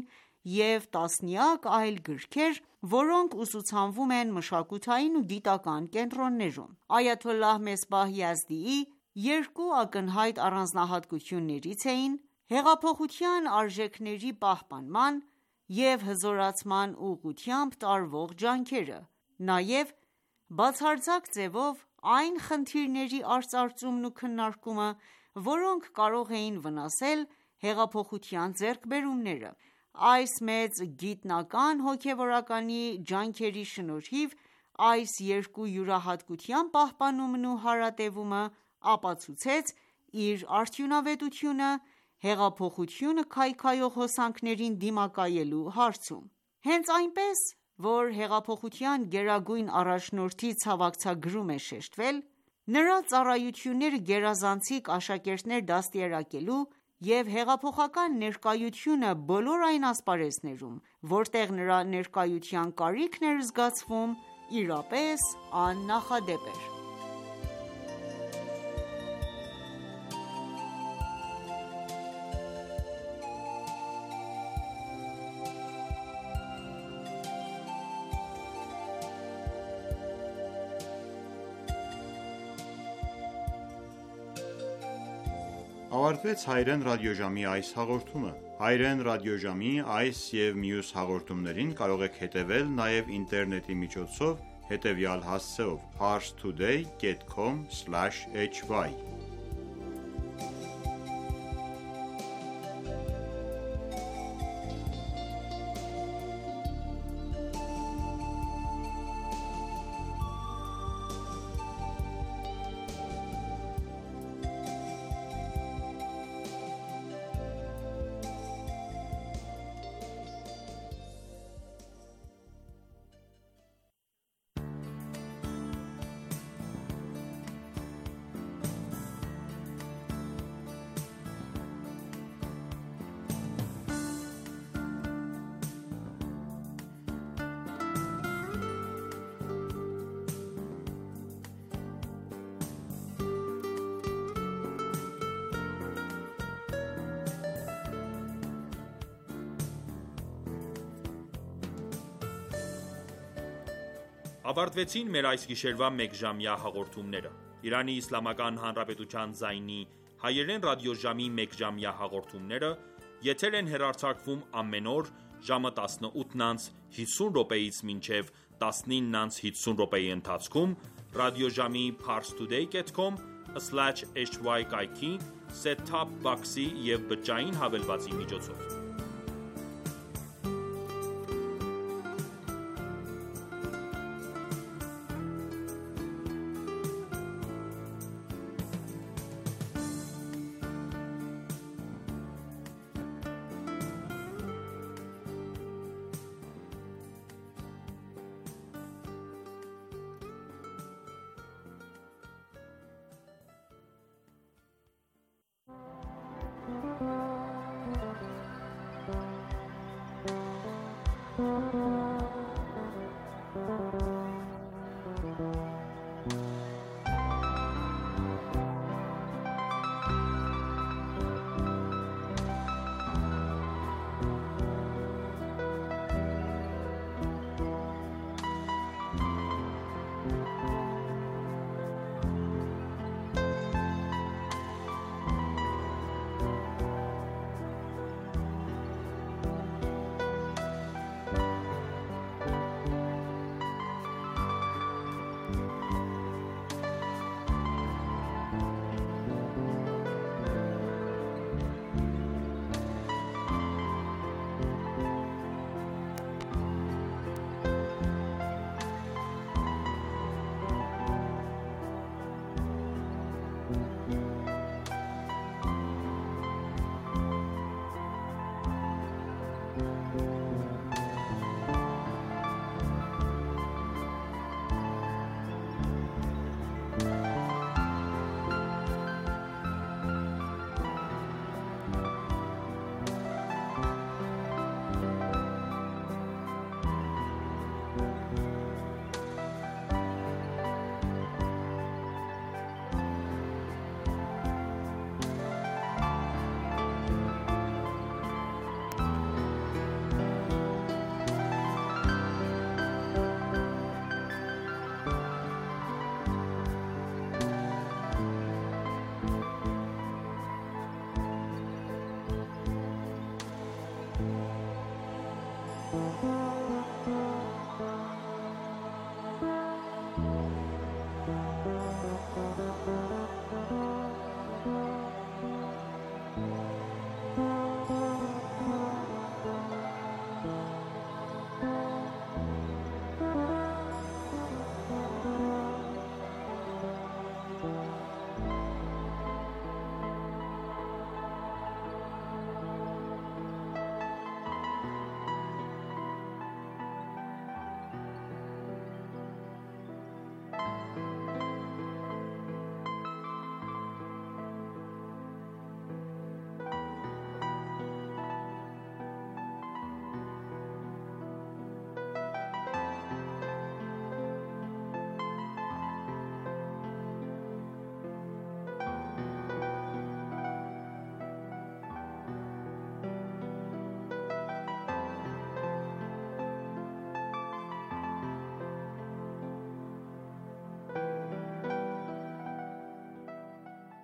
և տասնյակ այլ գրքեր, որոնք ուսուցանվում են մշակութային ու գիտական կենտրոններում: Այաթոլլահ Մեսբահ Յազդիի երկու ակնհայտ առանձնահատկություններից էին հեղափոխության արժեքների պահպանման և հզորացման ուղղությամբ տարվող ջանքերը, նաև բացարձակ ձևով այն խնդիրների արծարծումն ու քննարկումը, որոնք կարող էին վնասել հեղափոխության ձեռքբերումները: Այս մեծ գիտնական հոգևորականի ջանքերի շնորհիվ այս երկու յուրահատկության պահպանումն ու հարատևումը ապացուցեց իր արդյունավետությունը հեղափոխությունը քայքայող հոսանքներին դիմակայելու հարցում: Հենց այնպես, որ հեղափոխության գերագույն առաջնորդի ցավակցագրում է շեշտվել, նրա ծառայությունները գերազանցիկ աշակերտներ դաստիարակելու և հեղափոխական ներկայությունը բոլոր այն ասպարեզներում, որտեղ նրա ներկայության կարիքն էր զգացվում, իրապես աննախադեպ էր: ավարտվեց հայրեն ռադիոժամի այս հաղորդումը։ Հայրեն ռադիոժամի այս և մյուս հաղորդումներին կարող եք հետևել նաև ինտերնետի միջոցով հետևյալ հասցեով՝ parstoday dot com slash h y Ավարտվեցին մեր այս գիշերվա մեկժամյա հաղորդումները։ Իրանի Իսլամական Հանրապետության ձայնի հայերեն ռադիոժամի մեկժամյա հաղորդումները եթեր են հեռարձակվում ամեն օր ժամը տասնութ հիսուն րոպեից մինչև տասնինը հիսուն րոպեի ընթացքում ռադիոժամի parstoday dot com slash h y կայքի set top box-ի և բջջային հավելվածի միջոցով։